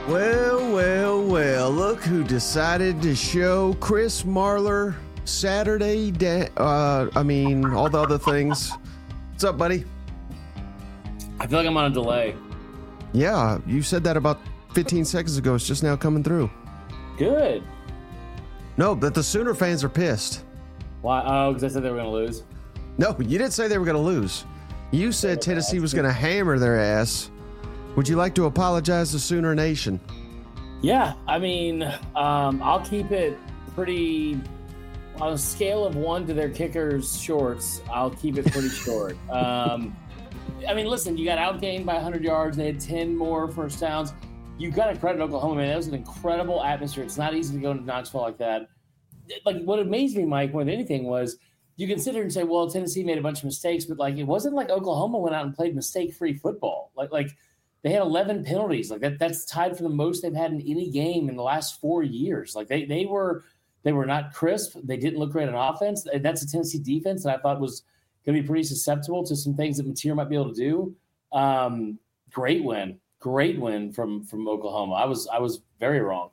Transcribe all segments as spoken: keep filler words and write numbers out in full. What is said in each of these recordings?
Well, well, well, look who decided to show Chris Marlar Saturday, da- uh, I mean, all the other things. What's up, buddy? I feel like I'm on a delay. Yeah, you said that about fifteen seconds ago. It's just now coming through. Good. No, but the Sooner fans are pissed. Why? Oh, because I said they were going to lose. No, you didn't say they were going to lose. You said Tennessee was going to hammer their ass. Would you like to apologize to Sooner Nation? Yeah, I mean, um, I'll keep it pretty, on a scale of one to their kickers' shorts, I'll keep it pretty short. Um, I mean, listen, you got outgained by one hundred yards. They had ten more first downs. You got to credit Oklahoma, man. That was an incredible atmosphere. It's not easy to go into Knoxville like that. Like, what amazed me, Mike, more than anything was you consider and say, well, Tennessee made a bunch of mistakes, but, like, it wasn't like Oklahoma went out and played mistake-free football. Like, like they had eleven penalties. Like, that that's tied for the most they've had in any game in the last four years. Like, they they were they were not crisp. They didn't look great on offense. That's a Tennessee defense that I thought was going to be pretty susceptible to some things that Mateer might be able to do. Um, great win. Great win from from Oklahoma. I was I was very wrong.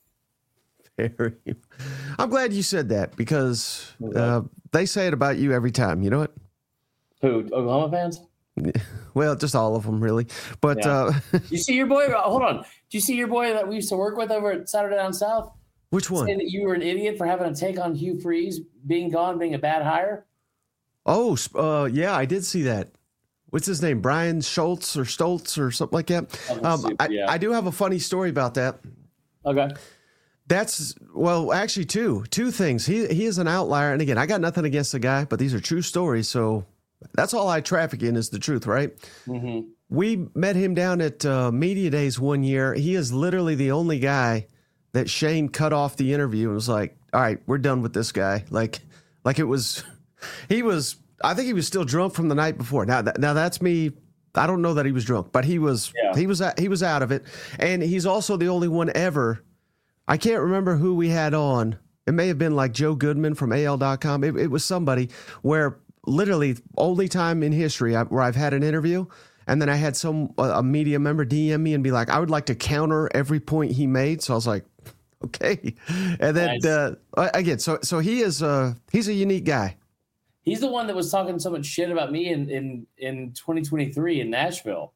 Very. I'm glad you said that because uh, they say it about you every time. You know what? Who, Oklahoma fans? Well, just all of them, really. But yeah. uh, you see your boy? Hold on. Do you see your boy that we used to work with over at Saturday Down South? Which one? Saying that you were an idiot for having a take on Hugh Freeze being gone, being a bad hire. Oh, uh, yeah, I did see that. What's his name? Brian Schultz or Stoltz or something like that. Um, super, I, yeah. I do have a funny story about that. Okay. That's, well, actually two, two things. He he is an outlier. And again, I got nothing against the guy, but these are true stories. So that's all I traffic in is the truth, right? Mm-hmm. We met him down at uh, Media Days one year. He is literally the only guy that Shane cut off the interview and was like, all right, we're done with this guy. Like, like it was, he was, I think he was still drunk from the night before. Now, th- now that's me. I don't know that he was drunk, but he was, yeah. he was, he was out of it. And he's also the only one ever. I can't remember who we had on. It may have been like Joe Goodman from A L dot com. It, it was somebody where literally only time in history I, where I've had an interview. And then I had some, a media member D M me and be like, I would like to counter every point he made. So I was like, okay. And then, nice. uh, again, so, so he is, uh, he's a unique guy. He's the one that was talking so much shit about me in, in, in twenty twenty-three in Nashville.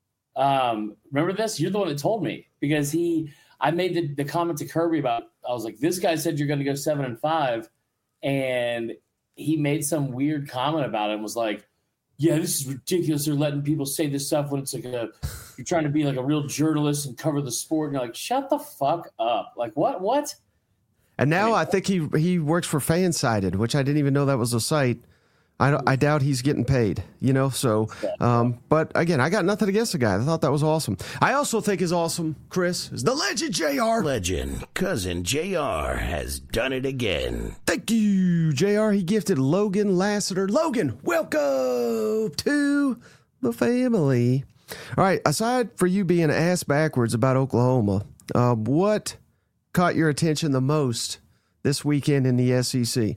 Um, remember this? You're the one that told me because he, I made the, the comment to Kirby about, I was like, this guy said you're going to go seven and five. And he made some weird comment about it and was like, yeah, this is ridiculous. They're letting people say this stuff when it's like a, you're trying to be like a real journalist and cover the sport. And you're like, shut the fuck up. Like, what, what? And now I think he he works for Fansided, which I didn't even know that was a site. I don't, I doubt he's getting paid, you know. So, um, but again, I got nothing against the guy. I thought that was awesome. I also think is awesome, Chris, is the legend J R. Legend cousin J R has done it again. Thank you, J R. He gifted Logan Lassiter. Logan, welcome to the family. All right. Aside for you being ass backwards about Oklahoma, uh, what caught your attention the most this weekend in the S E C?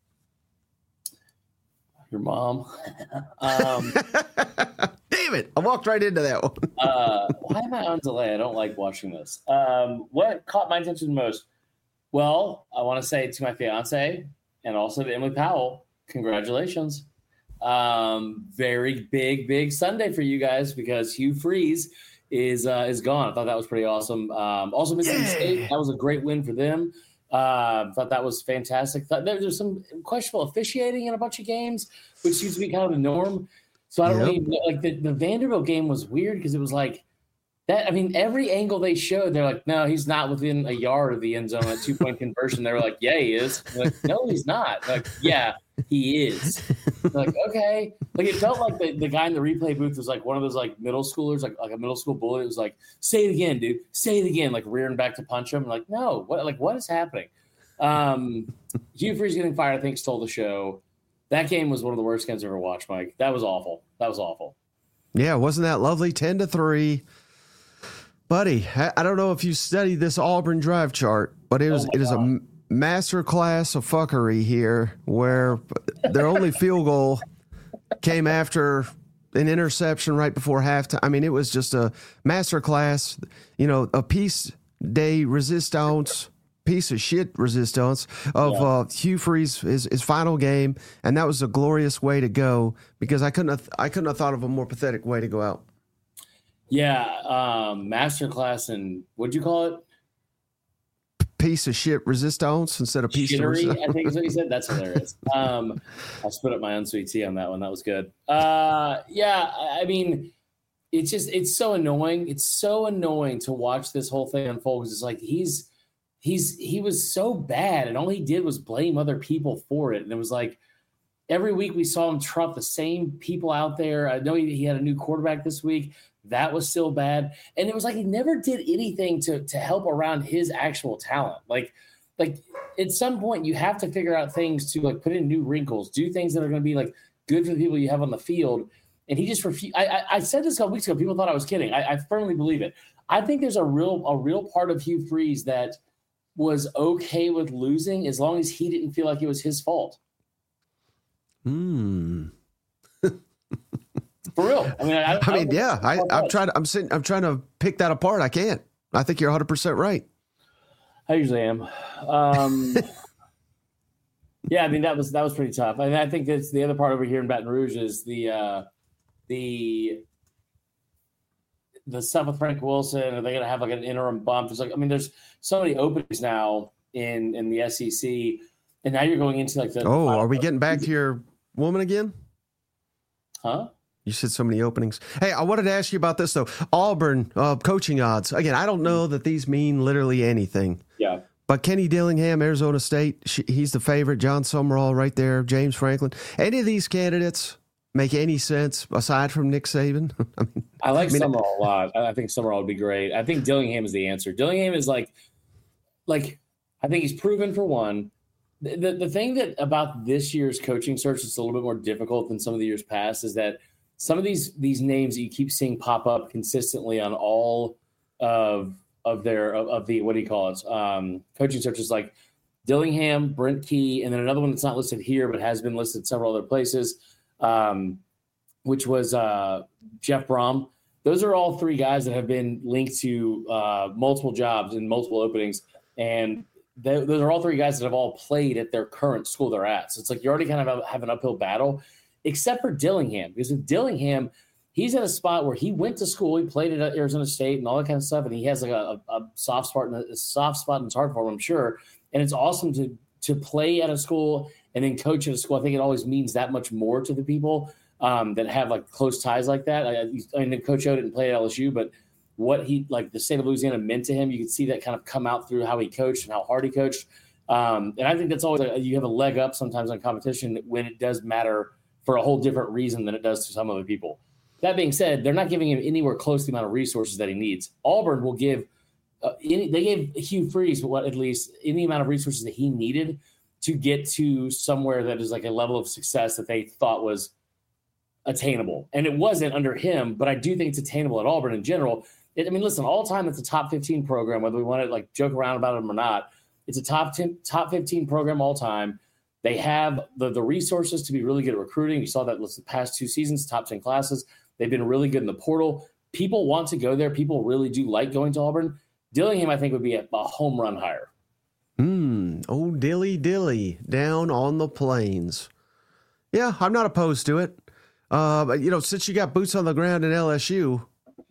Your mom. um, Damn it. I walked right into that one. uh, why am I on delay? I don't like watching this. Um, what caught my attention most? Well, I want to say to my fiance and also to Emily Powell, congratulations. Um, very big, big Sunday for you guys because Hugh Freeze is uh, is gone. I thought that was pretty awesome. Um, also, Mississippi yeah. State, that was a great win for them. Uh, thought that was fantastic. Thought there, there's some questionable officiating in a bunch of games, which seems to be kind of the norm. So I don't yep. really like the, the Vanderbilt game was weird because it was like that. I mean, every angle they showed, they're like, no, he's not within a yard of the end zone at two point conversion. They were like, yeah, he is. Like, no, he's not. They're like, yeah, he is. Like, okay. Like it felt like the, the guy in the replay booth was like one of those like middle schoolers, like like a middle school bully. It was like, say it again, dude. Say it again. Like rearing back to punch him. Like, no, what like what is happening? Um, Hugh Freeze getting fired, I think, stole the show. That game was one of the worst games I've ever watched, Mike. That was awful. That was awful. Yeah, wasn't that lovely? Ten to three. Buddy, I don't know if you studied this Auburn drive chart, but it was oh it is a master class of fuckery here where their only field goal came after an interception right before halftime. I mean, it was just a masterclass, you know, a piece de resistance, piece of shit resistance of yeah. uh, Hugh Freeze, his, his final game. And that was a glorious way to go because I couldn't have, I couldn't have thought of a more pathetic way to go out. Yeah. Um, masterclass and what'd you call it? Piece of shit resistance instead of piece Shittery, of resistance. I think is what you said. That's hilarious. Um, I'll spit up my own sweet tea on that one. That was good. Uh, yeah, I mean, it's just it's so annoying. It's so annoying to watch this whole thing unfold because it's like he's he's he was so bad, and all he did was blame other people for it. And it was like every week we saw him trump the same people out there. I know he, he had a new quarterback this week. That was still bad. And it was like he never did anything to to help around his actual talent. Like, like at some point you have to figure out things to like put in new wrinkles, do things that are going to be like good for the people you have on the field. And he just refused. I, I, I said this a couple weeks ago. People thought I was kidding. I, I firmly believe it. I think there's a real a real part of Hugh Freeze that was okay with losing as long as he didn't feel like it was his fault. Hmm. For real. I mean, I, I, I mean, yeah, I, I'm trying to, I'm sitting, I'm trying to pick that apart. I can't. I think you're one hundred percent right. I usually am. Um, yeah, I mean, that was, that was pretty tough. And I think that's the other part over here in Baton Rouge is the, uh, the, the stuff with Frank Wilson. Are they going to have like an interim bump? There's like, I mean, there's so many openings now in, in the S E C. And now you're going into like the. Oh, the are we getting back to your woman again? Huh? You said so many openings. Hey, I wanted to ask you about this, though. Auburn uh, coaching odds. Again, I don't know that these mean literally anything. Yeah. But Kenny Dillingham, Arizona State, she, he's the favorite. John Summerall right there. James Franklin. Any of these candidates make any sense aside from Nick Saban? I, mean, I like I mean, Summerall a lot. I think Summerall would be great. I think Dillingham is the answer. Dillingham is like, like I think he's proven for one. The, the, the thing that about this year's coaching search is a little bit more difficult than some of the years past is that some of these these names that you keep seeing pop up consistently on all of of their of, of the what do you call it um, coaching searches like Dillingham, Brent Key, and then another one that's not listed here but has been listed several other places, um, which was uh, Jeff Brom. Those are all three guys that have been linked to uh, multiple jobs and multiple openings, and they, those are all three guys that have all played at their current school they're at. So it's like you already kind of have, have an uphill battle. Except for Dillingham, because with Dillingham, he's at a spot where he went to school, he played at Arizona State and all that kind of stuff, and he has like a, a soft spot, a soft spot in his heart for him, I'm sure. And it's awesome to to play at a school and then coach at a school. I think it always means that much more to the people um, that have like close ties like that. I, I mean, Coach O didn't play at L S U, but what he like the state of Louisiana meant to him, you could see that kind of come out through how he coached and how hard he coached. Um, and I think that's always a, you have a leg up sometimes on competition when it does matter for a whole different reason than it does to some other people. That being said, they're not giving him anywhere close to the amount of resources that he needs. Auburn will give uh, any, they gave Hugh Freeze what at least any amount of resources that he needed to get to somewhere that is like a level of success that they thought was attainable. And it wasn't under him, but I do think it's attainable at Auburn in general. It, I mean, listen, all time it's a top fifteen program, whether we want to like joke around about it or not. It's a top ten, top fifteen program all time. They have the, the resources to be really good at recruiting. You saw that the past two seasons, top ten classes. They've been really good in the portal. People want to go there. People really do like going to Auburn. Dillingham, I think, would be a, a home run hire. Hmm. Oh, dilly dilly down on the plains. Yeah, I'm not opposed to it. Uh, but, you know, since you got boots on the ground in L S U,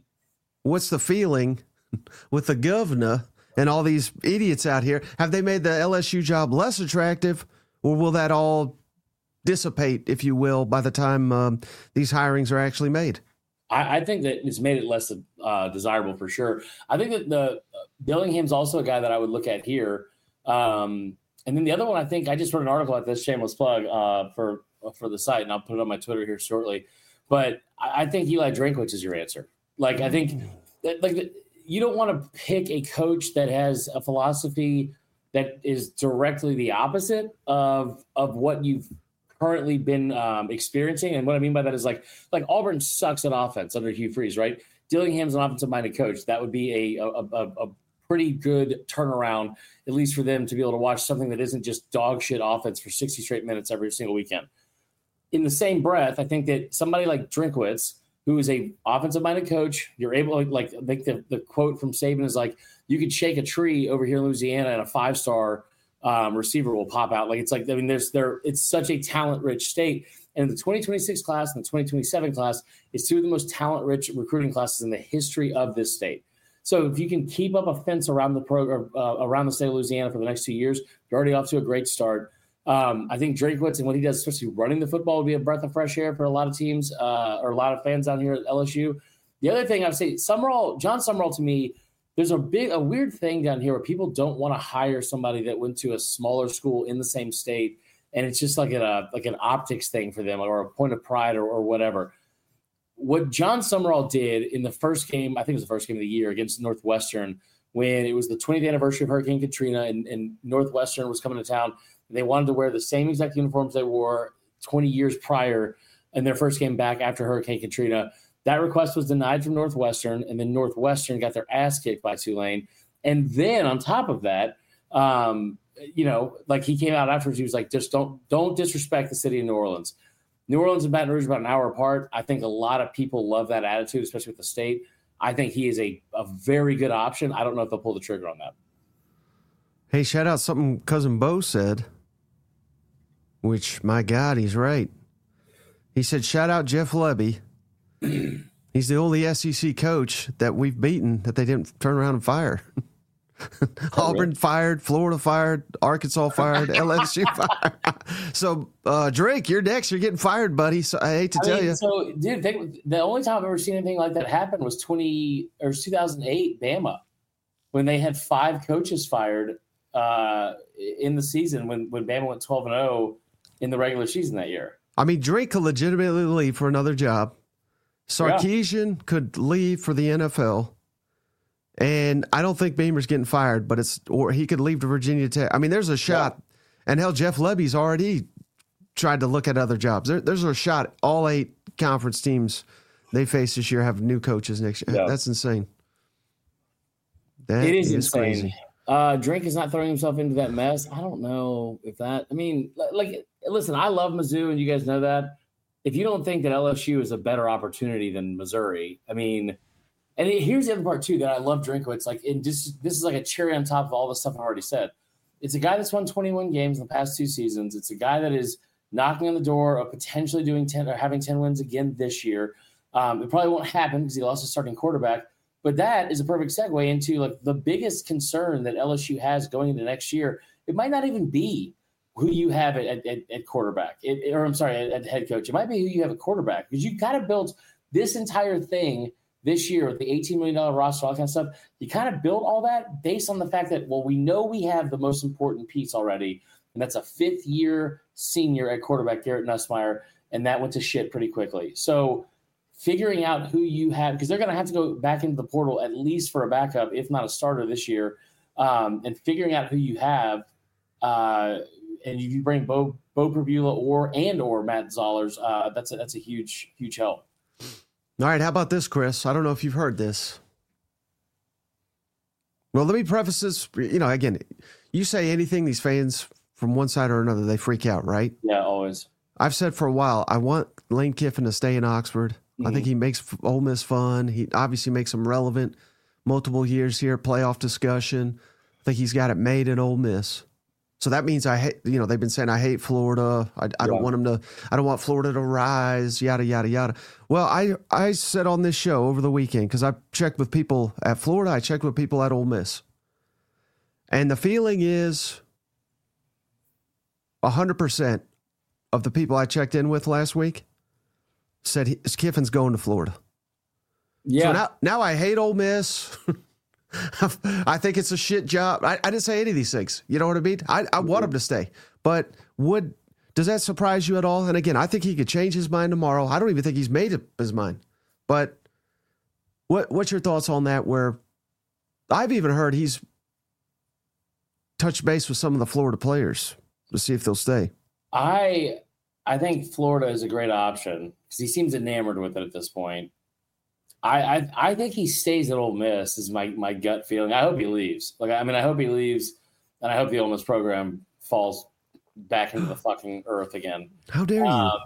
what's the feeling with the governor and all these idiots out here? Have they made the L S U job less attractive? Or will that all dissipate, if you will, by the time um, these hirings are actually made? I, I think that it's made it less uh, desirable for sure. I think that the uh, Dillingham's also a guy that I would look at here. Um, and then the other one, I think I just wrote an article at this shameless plug uh, for for the site, and I'll put it on my Twitter here shortly. But I, I think Eli Drinkwitz is your answer. Like I think that, like you don't want to pick a coach that has a philosophy that is directly the opposite of of what you've currently been um, experiencing. And what I mean by that is like like Auburn sucks at offense under Hugh Freeze, right? Dillingham's an offensive-minded coach. That would be a, a, a, a pretty good turnaround, at least for them to be able to watch something that isn't just dog shit offense for sixty straight minutes every single weekend. in the same breath, I think that somebody like Drinkwitz, who is a offensive-minded coach, you're able to, like, I think the, the quote from Saban is like, you could shake a tree over here in Louisiana and a five-star um, receiver will pop out. Like, it's like, I mean, there's there, it's such a talent-rich state. And the twenty twenty-six class and the twenty twenty-seven class is two of the most talent-rich recruiting classes in the history of this state. So if you can keep up a fence around the program, uh, around the state of Louisiana for the next two years, you're already off to a great start. Um, I think Drinkwitz and what he does, especially running the football, would be a breath of fresh air for a lot of teams uh, or a lot of fans down here at L S U. The other thing I would say, Summerall, John Summerall, to me, there's a big, a weird thing down here where people don't want to hire somebody that went to a smaller school in the same state, and it's just like a like an optics thing for them or a point of pride or, or whatever. What John Summerall did in the first game, I think it was the first game of the year against Northwestern, when it was the twentieth anniversary of Hurricane Katrina and, and Northwestern was coming to town. They wanted to wear the same exact uniforms they wore twenty years prior in their first game back after Hurricane Katrina. That request was denied from Northwestern, and then Northwestern got their ass kicked by Tulane. And then on top of that, um, you know, like he came out afterwards, he was like, just don't don't disrespect the city of New Orleans. New Orleans and Baton Rouge are about an hour apart. I think a lot of people love that attitude, especially with the state. I think he is a, a very good option. I don't know if they'll pull the trigger on that. Hey, shout out something Cousin Bo said, which, my God, he's right. He said, shout out Jeff Lebby. He's the only S E C coach that we've beaten that they didn't turn around and fire. Auburn fired, Florida fired, Arkansas fired, L S U fired. So, uh, Drake, you're next. You're getting fired, buddy. So I hate to I tell mean, you. So, dude, think, the only time I've ever seen anything like that happen was twenty or two thousand eight Bama, when they had five coaches fired uh, in the season when when Bama went twelve and oh in the regular season that year. I mean, Drake could legitimately leave for another job. Sarkisian yeah. could leave for the N F L. And I don't think Beamer's getting fired, but it's, or he could leave to Virginia Tech. I mean, there's a shot. Yeah. And hell, Jeff Lebby's already tried to look at other jobs. There, there's a shot. All eight conference teams they face this year have new coaches next year. Yeah. That's insane. That it is, is insane. Crazy. Uh, Drake is not throwing himself into that mess. I don't know if that, I mean, like, listen, I love Mizzou, and you guys know that. If you don't think that L S U is a better opportunity than Missouri, I mean, and it, here's the other part too that I love Drinkwitz. Like, in just this is like a cherry on top of all the stuff I've already said. It's a guy that's won twenty-one games in the past two seasons. It's a guy that is knocking on the door of potentially doing ten or having ten wins again this year. Um, it probably won't happen because he lost his starting quarterback. But that is a perfect segue into like the biggest concern that L S U has going into next year. It might not even be who you have at, at, at quarterback, it, or I'm sorry, at, at head coach. It might be who you have at quarterback, because you kind of built this entire thing this year with the eighteen million dollars roster, all that kind of stuff. You kind of built all that based on the fact that, well, we know we have the most important piece already, and that's a fifth-year senior at quarterback, Garrett Nussmeier, and that went to shit pretty quickly. So figuring out who you have, because they're going to have to go back into the portal at least for a backup, if not a starter this year, um, and figuring out who you have, uh, and if you bring Bo Bo Prabula or and or Matt Zollers, uh, that's a, that's a huge huge help. All right, how about this, Chris? I don't know if you've heard this. Well, let me preface this. You know, again, you say anything, these fans from one side or another, they freak out, right? Yeah, always. I've said for a while, I want Lane Kiffin to stay in Oxford. Mm-hmm. I think he makes Ole Miss fun. He obviously makes them relevant. Multiple years here, playoff discussion. I think he's got it made in Ole Miss. So that means I hate, you know, they've been saying I hate Florida. I, I yeah. don't want them to, I don't want Florida to rise, yada, yada, yada. Well, I, I said on this show over the weekend, because I checked with people at Florida, I checked with people at Ole Miss. And the feeling is one hundred percent of the people I checked in with last week said he, Kiffin's going to Florida. Yeah. So now, now I hate Ole Miss. I think it's a shit job. I, I didn't say any of these things. You know what I mean? I, I want him to stay. But would does that surprise you at all? And again, I think he could change his mind tomorrow. I don't even think he's made up his mind. But what what's your thoughts on that, where I've even heard he's touched base with some of the Florida players to see if they'll stay? I I think Florida is a great option because he seems enamored with it at this point. I, I I think he stays at Ole Miss is my my gut feeling. I hope he leaves. Like I mean, I hope he leaves, and I hope the Ole Miss program falls back into the fucking earth again. How dare you? Um,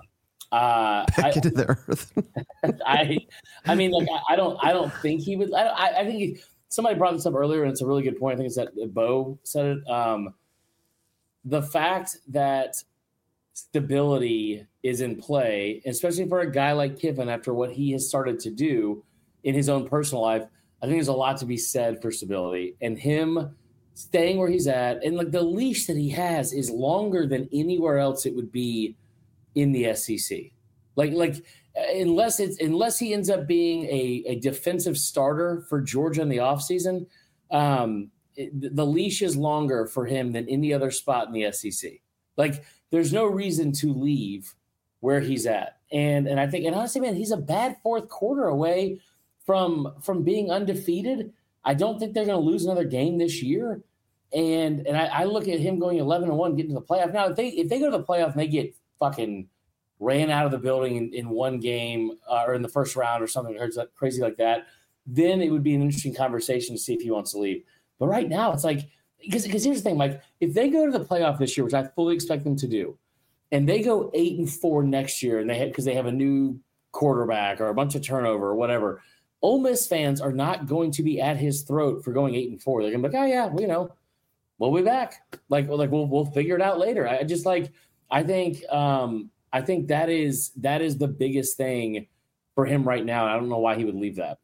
Uh, back I, into the earth. I, I mean, like I, I don't, I don't think he would. I, I think he, somebody brought this up earlier, and it's a really good point. I think it's that Bo said it. Um, the fact that stability is in play, especially for a guy like Kiffin, after what he has started to do in his own personal life, I think there's a lot to be said for stability and him staying where he's at. And like the leash that he has is longer than anywhere else it would be in the S E C. Like, like unless it's unless he ends up being a, a defensive starter for Georgia in the offseason, um, it, the leash is longer for him than any other spot in the S E C. Like, there's no reason to leave where he's at. And and I think, and honestly, man, he's a bad fourth quarter away from from being undefeated. I don't think they're going to lose another game this year. And and I, I look at him going eleven and one, getting to the playoff. Now, if they if they go to the playoff and they get fucking ran out of the building in, in one game uh, or in the first round or something crazy like that, then it would be an interesting conversation to see if he wants to leave. But right now, it's like, because because here's the thing, Mike, if they go to the playoff this year, which I fully expect them to do, and they go eight and four next year, and they because they have a new quarterback or a bunch of turnover or whatever, Ole Miss fans are not going to be at his throat for going eight and four. They're gonna be like, oh yeah, well, you know, we'll be back. Like like we'll we'll figure it out later. I just like I think um, I think that is that is the biggest thing for him right now. I don't know why he would leave that.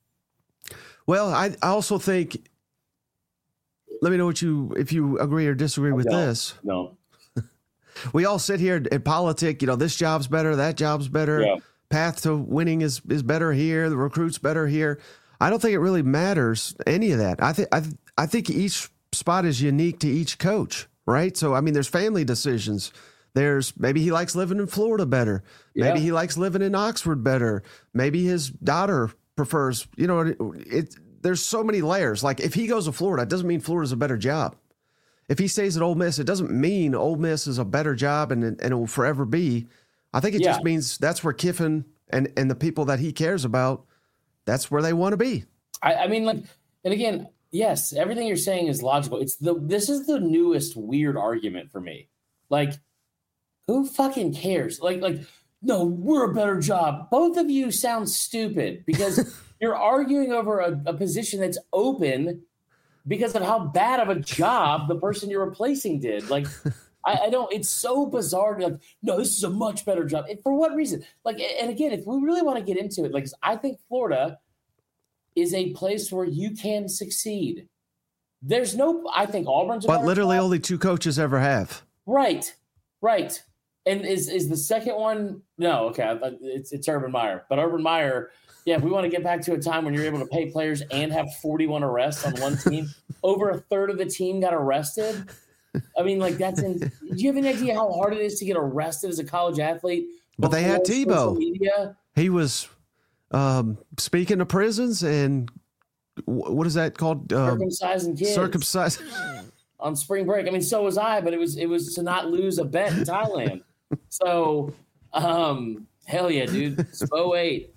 Well, I, I also think. Let me know what you if you agree or disagree with no, this. No. We all sit here at politic, you know, this job's better, that job's better. Yeah. Path to winning is is better here, the recruit's better here. I don't think it really matters any of that. I think I th- I think each spot is unique to each coach, right? So I mean, there's family decisions. There's maybe he likes living in Florida better. Maybe Yeah. he likes living in Oxford better. Maybe his daughter prefers, you know, it, it there's so many layers. Like if he goes to Florida, it doesn't mean Florida's a better job. If he stays at Ole Miss, it doesn't mean Ole Miss is a better job and, and it will forever be. I think it Yeah. just means that's where Kiffin and, and the people that he cares about, that's where they want to be. I, I mean, like, and again, yes, everything you're saying is logical. It's the this is the newest weird argument for me. Like, who fucking cares? Like, like, no, we're a better job. Both of you sound stupid because you're arguing over a, a position that's open because of how bad of a job the person you're replacing did. Like, I, I don't, it's so bizarre. To like, no, this is a much better job. And for what reason? Like, and again, if we really want to get into it, like, I think Florida is a place where you can succeed. There's no, I think Auburn's a But better literally job. only two coaches ever have. Right, right. And is is the second one? No, okay, it's it's Urban Meyer. But Urban Meyer, yeah, if we want to get back to a time when you're able to pay players and have forty-one arrests on one team, over a third of the team got arrested. I mean, like that's in. Do you have any idea how hard it is to get arrested as a college athlete? But they had before social Tebow. media? He was um, speaking to prisons and wh- what is that called? Um, Circumcising kids circumcised. on spring break. I mean, so was I, but it was it was to not lose a bet in Thailand. So, um, hell yeah, dude, Spo eight.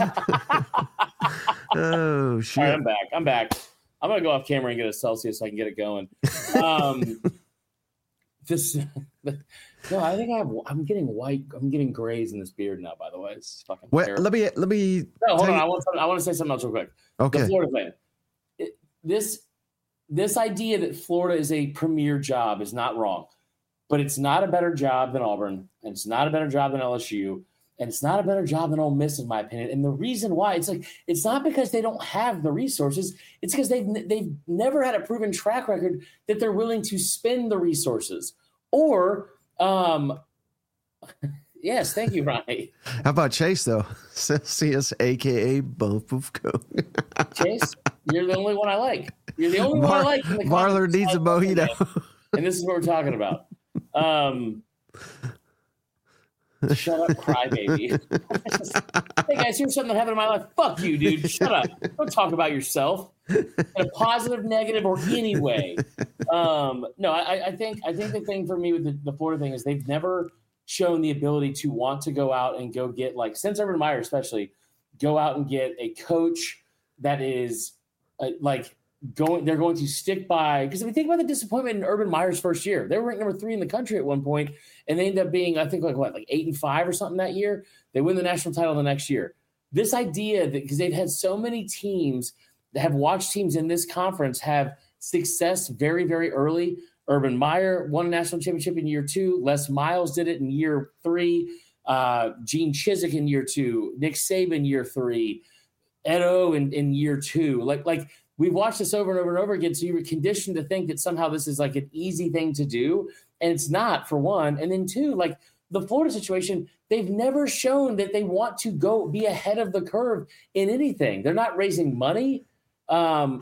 Oh shit! All right, I'm back. I'm back. I'm gonna go off camera and get a Celsius so I can get it going. Um, this, no, I think I have. I'm getting white. I'm getting grays in this beard now. By the way, it's fucking. Well, terrible. let me let me. No, hold tell on. you- I want. Something, I want to say something else real quick. Okay. The Florida thing. It, this this idea that Florida is a premier job is not wrong, but it's not a better job than Auburn, and it's not a better job than L S U, and it's not a better job than Ole Miss, in my opinion. And the reason why, it's like it's not because they don't have the resources; it's because they've they've never had a proven track record that they're willing to spend the resources. Or, um, yes, thank you, Ronnie. How about Chase though? Celsius, aka Bump of Coke. Chase, you're the only one I like. You're the only one I Mar- like. in the Marler conference needs a besides Notre mojito. Dame. And this is what we're talking about. Um, shut up, crybaby. Hey guys, here's something that happened in my life. Fuck you, dude. Shut up. Don't talk about yourself in a positive, negative, or any way. Um, no, I, I think I think the thing for me with the, the Florida thing is they've never shown the ability to want to go out and go get, like, since Urban Meyer especially, go out and get a coach that is uh, like going, they're going to stick by, because if we think about the disappointment in Urban Meyer's first year, they were ranked number three in the country at one point, and they ended up being, I think, like what, like eight and five or something that year. They win the national title the next year. This idea that because they've had so many teams that have watched teams in this conference have success very, very early. Urban Meyer won a national championship in year two. Les Miles did it in year three. Uh, Gene Chizik in year two. Nick Saban year three. Ed O in, in year two. Like, like we've watched this over and over and over again. So you were conditioned to think that somehow this is like an easy thing to do. And it's not, for one. And then two, like the Florida situation, they've never shown that they want to go be ahead of the curve in anything. They're not raising money. Um,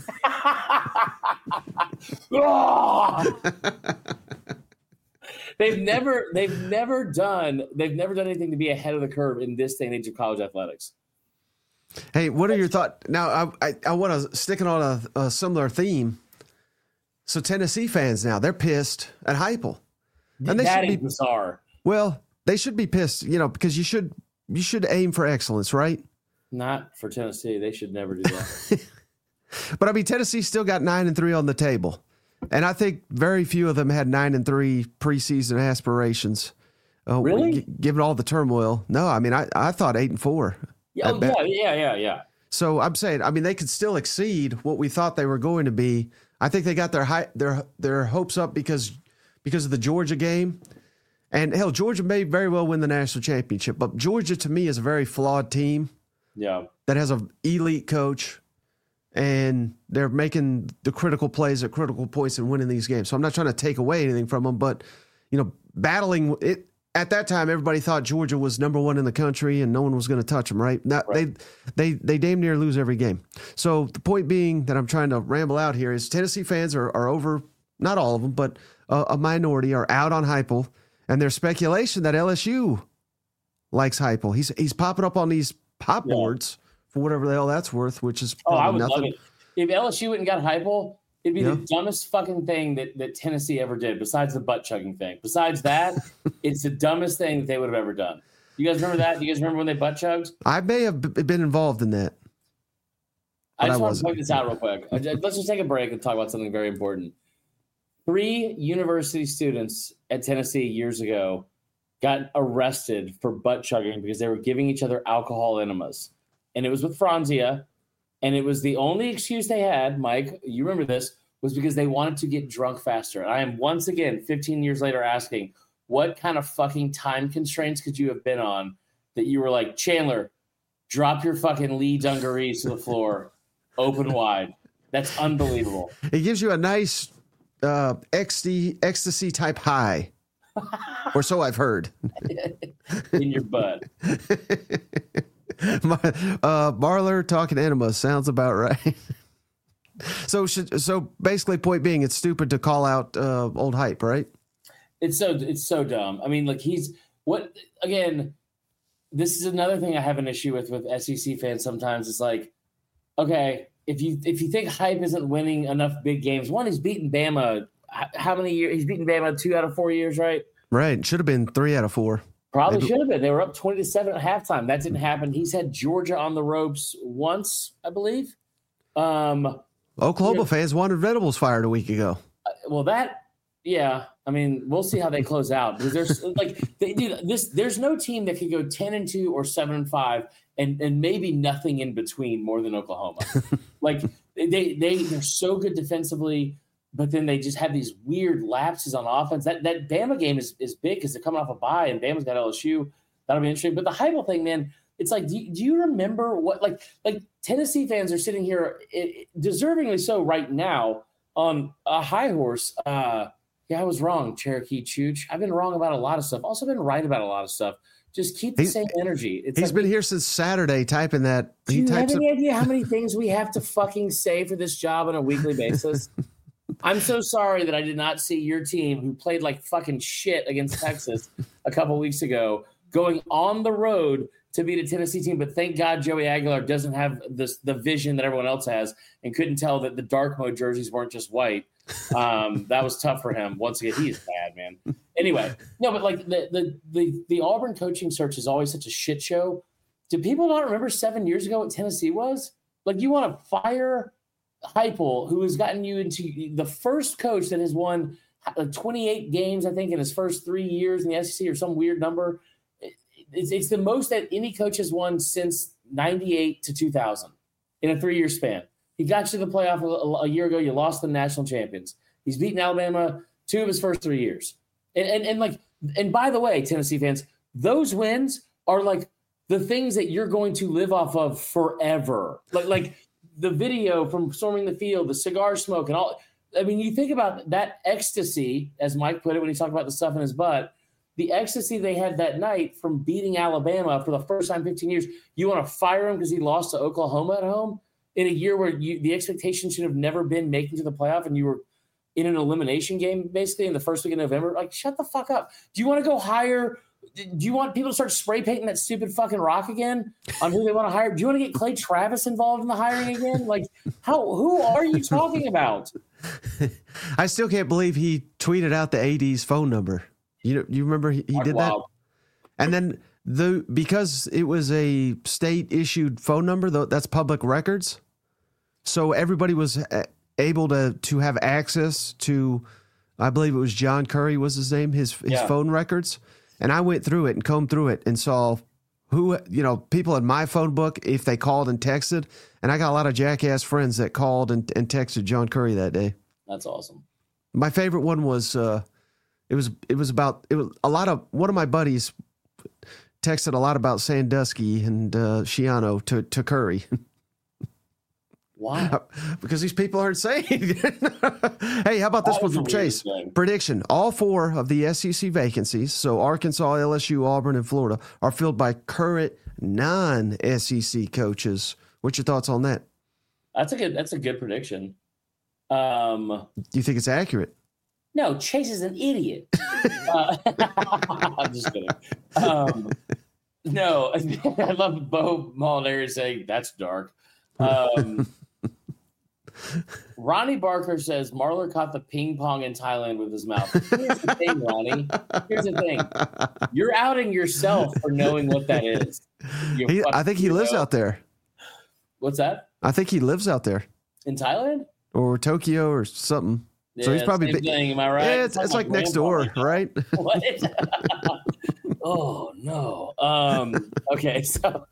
they've never, they've never done, they've never done anything to be ahead of the curve in this day and age of college athletics. Hey, what are your thoughts? Now, I I, I want to stick it on a, a similar theme. So Tennessee fans now, they're pissed at Heupel. And they that should is be bizarre. Well, they should be pissed, you know, because you should you should aim for excellence, right? Not for Tennessee. They should never do that. But I mean, Tennessee still got nine and three on the table, and I think very few of them had nine and three preseason aspirations. Uh, really? G- given all the turmoil, no. I mean, I, I thought eight and four. Yeah, oh, yeah, yeah, yeah, yeah. So I'm saying, I mean, they could still exceed what we thought they were going to be. I think they got their high, their their hopes up because because of the Georgia game, and hell, Georgia may very well win the national championship. But Georgia, to me, is a very flawed team. Yeah, that has an elite coach, and they're making the critical plays at critical points and winning these games. So I'm not trying to take away anything from them, but you know, battling it at that time, everybody thought Georgia was number one in the country and no one was going to touch them. Right? Now, right. They they they damn near lose every game. So the point being that I'm trying to ramble out here is Tennessee fans are are over. Not all of them, but a, a minority are out on Heupel, and there's speculation that L S U likes Heupel. He's he's popping up on these pop yeah. boards for whatever the hell that's worth, which is oh, I would nothing. love it. If L S U went and got Heupel, it'd be yeah. the dumbest fucking thing that, that Tennessee ever did, besides the butt chugging thing. Besides that, it's the dumbest thing that they would have ever done. You guys remember that? You guys remember when they butt chugged? I may have b- been involved in that. I just I want to point this out real quick. Let's just take a break and talk about something very important. Three university students at Tennessee years ago got arrested for butt chugging because they were giving each other alcohol enemas. And it was with Franzia. And it was the only excuse they had, Mike, you remember this, was because they wanted to get drunk faster. And I am once again, fifteen years later, asking, what kind of fucking time constraints could you have been on that you were like, Chandler, drop your fucking Lee dungarees to the floor, open wide. That's unbelievable. It gives you a nice uh, ecstasy, ecstasy type high. Or so I've heard. In your butt. My, uh, Marler talking enemas sounds about right. so, should, so basically, point being, it's stupid to call out uh, old hype, right? It's so it's so dumb. I mean, like he's what again? This is another thing I have an issue with with S E C fans. Sometimes it's like, okay, if you if you think hype isn't winning enough big games, one, he's beaten Bama. How many years? He's beaten Bama two out of four years, right? Right. Should have been three out of four. Probably Maybe. should have been. They were up twenty to seven at halftime. That didn't happen. He's had Georgia on the ropes once, I believe. Um, Oklahoma you know, fans wanted Venables fired a week ago. Uh, well, that, yeah. I mean, we'll see how they close out because there's like, they, dude, this. There's no team that could go ten and two or seven and five, and and maybe nothing in between more than Oklahoma. Like they they they're so good defensively. But then they just have these weird lapses on offense. That that Bama game is, is big because they're coming off a bye, and Bama's got L S U. That'll be interesting. But the Heupel thing, man, it's like, do you, do you remember what like like Tennessee fans are sitting here, it, deservingly so, right now on a high horse. Uh, yeah, I was wrong, Cherokee Chooch. I've been wrong about a lot of stuff. Also been right about a lot of stuff. Just keep the he's, same energy. It's he's like, been here since Saturday typing that. Do he you types have any a- idea how many things we have to fucking say for this job on a weekly basis? I'm so sorry that I did not see your team, who played like fucking shit against Texas a couple weeks ago, going on the road to beat a Tennessee team. But thank God Joey Aguilar doesn't have this, the vision that everyone else has, and couldn't tell that the dark mode jerseys weren't just white. Um, that was tough for him. Once again, he's bad, man. Anyway, no, but like the, the the the Auburn coaching search is always such a shit show. Do people not remember seven years ago what Tennessee was? Like, you want to fire Heupel, who has gotten you into the first coach that has won twenty-eight games, I think, in his first three years in the S E C or some weird number. It's, it's the most that any coach has won since ninety-eight to two thousand in a three-year span. He got you to the playoff a, a year ago. You lost the national champions. He's beaten Alabama two of his first three years. And, and, and like, and by the way, Tennessee fans, those wins are like the things that you're going to live off of forever. Like, like the video from storming the field, the cigar smoke, and all. I mean, you think about that ecstasy, as Mike put it when he talked about the stuff in his butt, the ecstasy they had that night from beating Alabama for the first time in fifteen years. You want to fire him because he lost to Oklahoma at home in a year where you, the expectation should have never been making to the playoff, and you were in an elimination game basically in the first week of November. Like, shut the fuck up. Do you want to go hire? Do you want people to start spray painting that stupid fucking rock again on who they want to hire? Do you want to get Clay Travis involved in the hiring again? Like, how? Who are you talking about? I still can't believe he tweeted out the A D's phone number. You know, you remember he, he did that? And then the because it was a state issued phone number, though, that's public records. So everybody was able to to have access to, I believe it was John Curry was his name, his his yeah. phone records. And I went through it and combed through it and saw who, you know, people in my phone book, if they called and texted. And I got a lot of jackass friends that called and, and texted John Curry that day. That's awesome. My favorite one was, uh, it was, it was about, it was a lot of, one of my buddies texted a lot about Sandusky and uh, Shiano to, to Curry. Why? Because these people aren't saying. Hey, how about this one from Chase? Thing. Prediction. All four of the S E C vacancies, so Arkansas, L S U, Auburn, and Florida, are filled by current non-S E C coaches. What's your thoughts on that? That's a good, that's a good prediction. Um, Do you think it's accurate? No, Chase is an idiot. uh, I'm just kidding. Um, no, I love Bo Molinari saying that's dark. Um, Ronnie Barker says Marler caught the ping pong in Thailand with his mouth. Here's the thing, Ronnie. Here's the thing. You're outing yourself for knowing what that is. He, I think he lives know. out there. What's that? I think he lives out there. In Thailand? Or Tokyo or something. Yeah, so he's probably same thing, am I right? Yeah, it's, it's, it's like, like next door, right? What? Oh no. Um, okay, so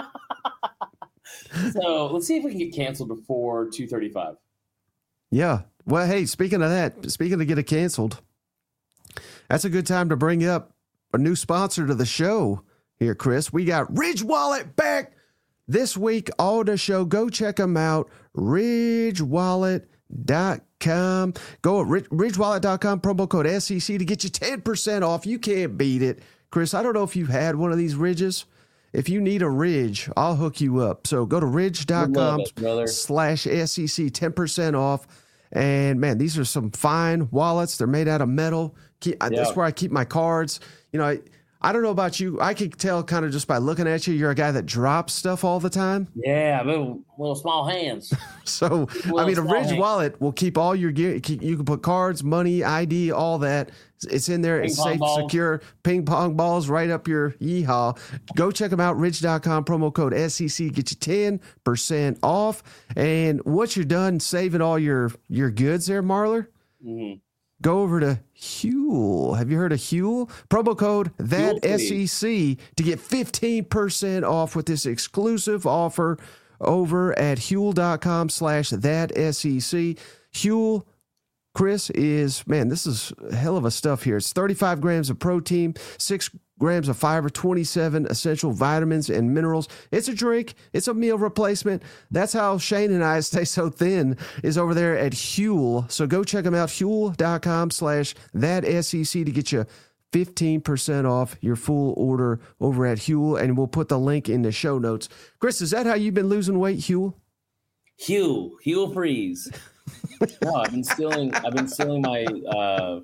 so let's see if we can get canceled before two thirty-five. Yeah. Well, hey, speaking of that, speaking of getting canceled, that's a good time to bring up a new sponsor to the show here, Chris. We got Ridge Wallet back this week on the show. Go check them out. ridge wallet dot com. Go at ridge wallet dot com, promo code S E C to get you ten percent off. You can't beat it. Chris, I don't know if you've had one of these ridges. If you need a ridge, I'll hook you up. So go to ridge dot com slash S E C, ten percent off. And man, these are some fine wallets. They're made out of metal. Keep, yeah. That's where I keep my cards. You know, I, I don't know about you. I can tell kind of just by looking at you, you're a guy that drops stuff all the time. Yeah, little, little small hands. So, little I mean, a Ridge hands. wallet will keep all your gear. You can put cards, money, I D, all that. It's in there. Ping it's safe, balls. secure. Ping pong balls right up your yeehaw. Go check them out. ridge dot com, promo code S E C. Get you ten percent off. And once you're done saving all your, your goods there, Marler, mm-hmm. go over to Huel. Have you heard of Huel? Promo code that S E C to get fifteen percent off with this exclusive offer over at Huel dot com slash that S E C. Huel, Chris, is, man, this is a hell of a stuff here. It's thirty-five grams of protein, six grams of fiber, twenty-seven essential vitamins and minerals. It's a drink. It's a meal replacement. That's how Shane and I stay so thin, is over there at Huel. So go check them out, Huel dot com slash that S E C to get you fifteen percent off your full order over at Huel. And we'll put the link in the show notes. Chris, is that how you've been losing weight, Huel? Huel, Huel Freeze. No, I've been stealing. I've been stealing my. Uh,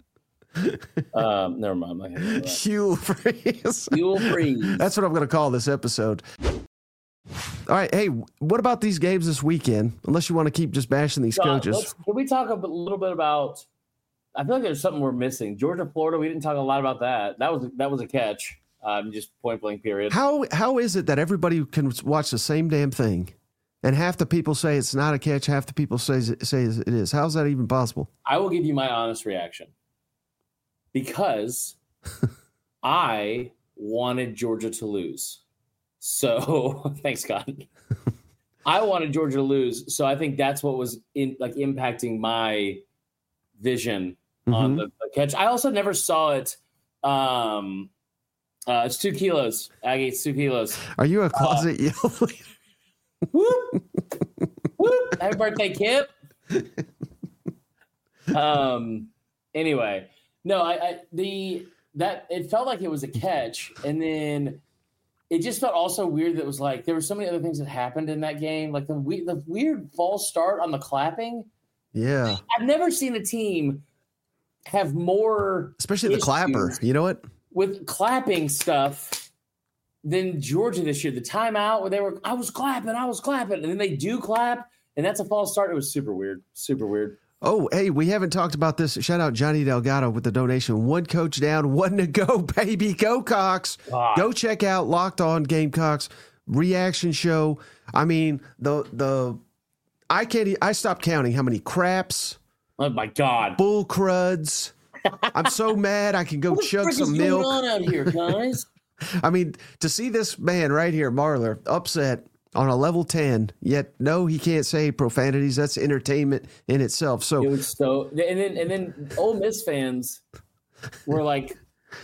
um, never mind. My Huel Freeze. Huel Freeze. That's what I'm going to call this episode. All right. Hey, what about these games this weekend? Unless you want to keep just bashing these so, coaches. Can we talk a little bit about? I feel like there's something we're missing. Georgia, Florida. We didn't talk a lot about that. That was that was a catch. Um, just point blank period. How how is it that everybody can watch the same damn thing? and half the people say it's not a catch, half the people say say it is. How's that even possible? I will give you my honest reaction. Because I wanted Georgia to lose. So, thanks, God. I wanted Georgia to lose, so I think that's what was in like impacting my vision mm-hmm. on the, the catch. I also never saw it. Um, uh, it's two kilos. Aggie, it's two kilos. Are you a closet uh, yell leader? Whoop, whoop. Happy birthday, Kip. um. Anyway, no, I, I the that it felt like it was a catch, and then it just felt also weird that it was like there were so many other things that happened in that game, like the the weird false start on the clapping. Yeah, I've never seen a team have more, especially the clapper. You know what? With clapping stuff than Georgia this year. The timeout where they were, I was clapping, I was clapping, and then they do clap, and that's a false start. It was super weird, super weird. Oh, hey, we haven't talked about this. Shout out Johnny Delgado with the donation. One coach down, one to go, baby. Go, Cox. God. Go check out Locked On Gamecocks reaction show. I mean, the the I can't. I stopped counting how many craps. Oh my God, bull cruds. I'm so mad. I can go what chug the some is milk. Going on out here, guys? I mean, to see this man right here, Marler, upset on a level ten, yet no, he can't say profanities. That's entertainment in itself. So, it was so, and then and then Ole Miss fans were like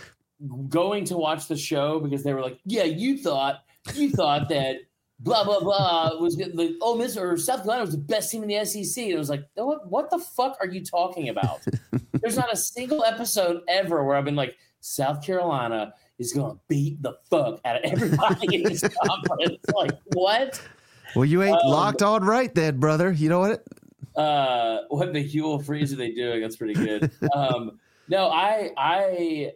going to watch the show because they were like, "Yeah, you thought you thought that blah blah blah was the Ole Miss or South Carolina was the best team in the S E C." And it was like, what, what the fuck are you talking about? There's not a single episode ever where I've been like, South Carolina is going to beat the fuck out of everybody in this conference. Like, what? Well, you ain't um, locked on right then, brother. You know what? Uh, what the Huel Freeze are they doing? That's pretty good. um, no, I, I,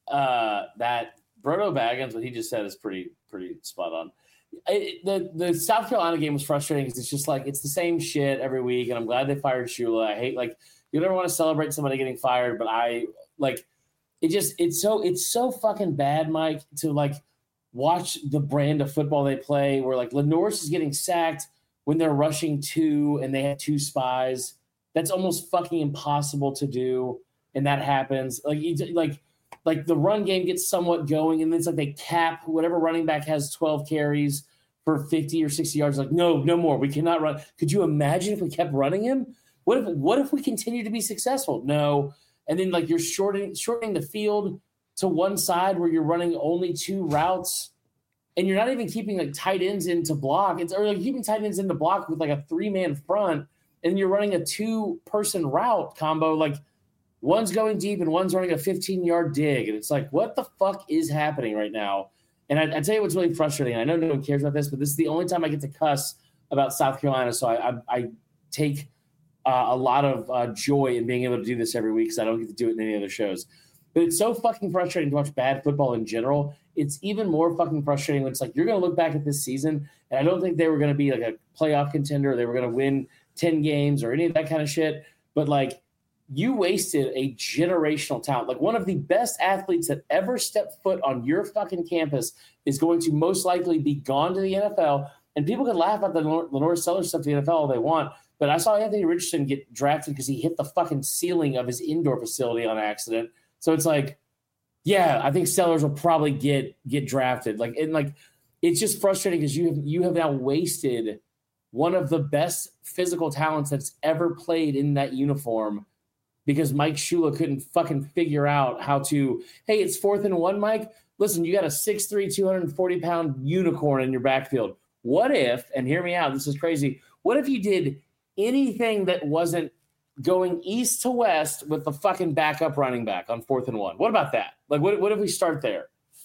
uh, that Brodo Baggins, what he just said is pretty, pretty spot on. It, the the South Carolina game was frustrating because it's just like it's the same shit every week, and I'm glad they fired Shula. I hate like you never want to celebrate somebody getting fired, but I like it. Just it's so it's so fucking bad, Mike, to like watch the brand of football they play, where like Lenores is getting sacked when they're rushing two and they have two spies. That's almost fucking impossible to do, and that happens. Like you like. Like the run game gets somewhat going, and then it's like they cap whatever running back has twelve carries for fifty or sixty yards. Like, no, no more. We cannot run. Could you imagine if we kept running him? What if what if we continue to be successful? No. And then like you're shortening shortening the field to one side where you're running only two routes, and you're not even keeping like tight ends into block. It's or like keeping tight ends into block with like a three man front, and you're running a two person route combo like. One's going deep and one's running a fifteen-yard dig. And it's like, what the fuck is happening right now? And I, I tell you what's really frustrating. I know no one cares about this, but this is the only time I get to cuss about South Carolina. So I, I, I take uh, a lot of uh, joy in being able to do this every week because I don't get to do it in any other shows. But it's so fucking frustrating to watch bad football in general. It's even more fucking frustrating when it's like you're going to look back at this season, and I don't think they were going to be like a playoff contender. They were going to win ten games or any of that kind of shit. But like, you wasted a generational talent. Like one of the best athletes that ever stepped foot on your fucking campus is going to most likely be gone to the N F L. And people can laugh at the Lenore Sellers stuff to the N F L all they want. But I saw Anthony Richardson get drafted because he hit the fucking ceiling of his indoor facility on accident. So it's like, yeah, I think Sellers will probably get get drafted. Like, and like, it's just frustrating because you have you have now wasted one of the best physical talents that's ever played in that uniform. Because Mike Shula couldn't fucking figure out how to, hey, it's fourth and one, Mike. Listen, you got a six three, two hundred forty pound unicorn in your backfield. What if, and hear me out, this is crazy, what if you did anything that wasn't going east to west with the fucking backup running back on fourth and one? What about that? Like, what, what if we start there?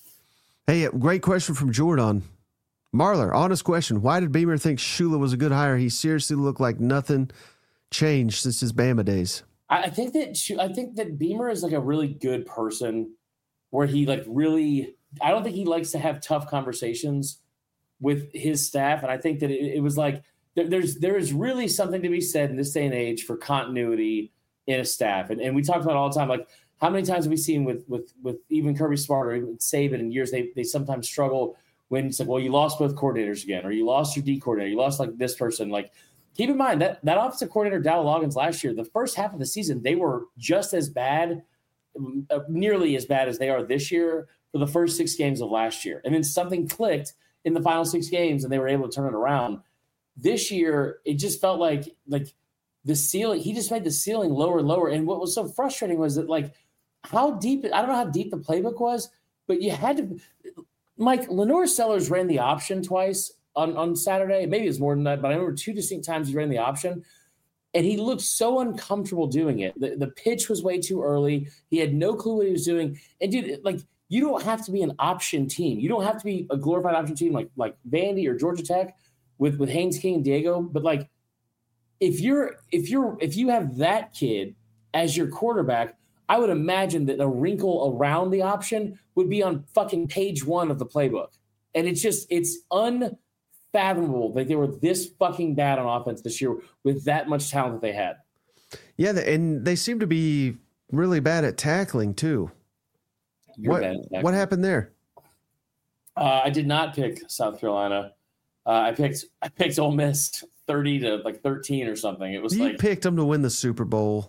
Hey, great question from Jordan. Marler, honest question. Why did Beamer think Shula was a good hire? He seriously looked like nothing changed since his Bama days. I think that I think that Beamer is like a really good person where he like really, I don't think he likes to have tough conversations with his staff. And I think that it, it was like, there, there's, there is really something to be said in this day and age for continuity in a staff. And, and we talk about it all the time, like how many times have we seen with, with, with even Kirby Smart or even Saban in years, they, they sometimes struggle when it's like, well, you lost both coordinators again, or you lost your D coordinator, you lost like this person. Like, keep in mind that that offensive coordinator, Dow Loggins, last year, the first half of the season, they were just as bad, uh, nearly as bad as they are this year for the first six games of last year. And then something clicked in the final six games, and they were able to turn it around. This year, it just felt like like the ceiling. He just made the ceiling lower and lower. And what was so frustrating was that, like, how deep? I don't know how deep the playbook was, but you had to. Mike, Lenore Sellers ran the option twice on, on Saturday. Maybe it's more than that, but I remember two distinct times he ran the option, and he looked so uncomfortable doing it. The, the pitch was way too early. He had no clue what he was doing. And dude, like, you don't have to be an option team. You don't have to be a glorified option team like like Vandy or Georgia Tech with with Haynes King and Diego. But like, if you're if you're if you have that kid as your quarterback, I would imagine that a wrinkle around the option would be on fucking page one of the playbook. And it's just, it's unfathomable that they were this fucking bad on offense this year with that much talent that they had. Yeah, and they seem to be really bad at tackling too. You're what, bad at tackling. What happened there? Uh, I did not pick South Carolina. Uh, I picked I picked Ole Miss thirty to like thirteen or something. It was you like picked them to win the Super Bowl.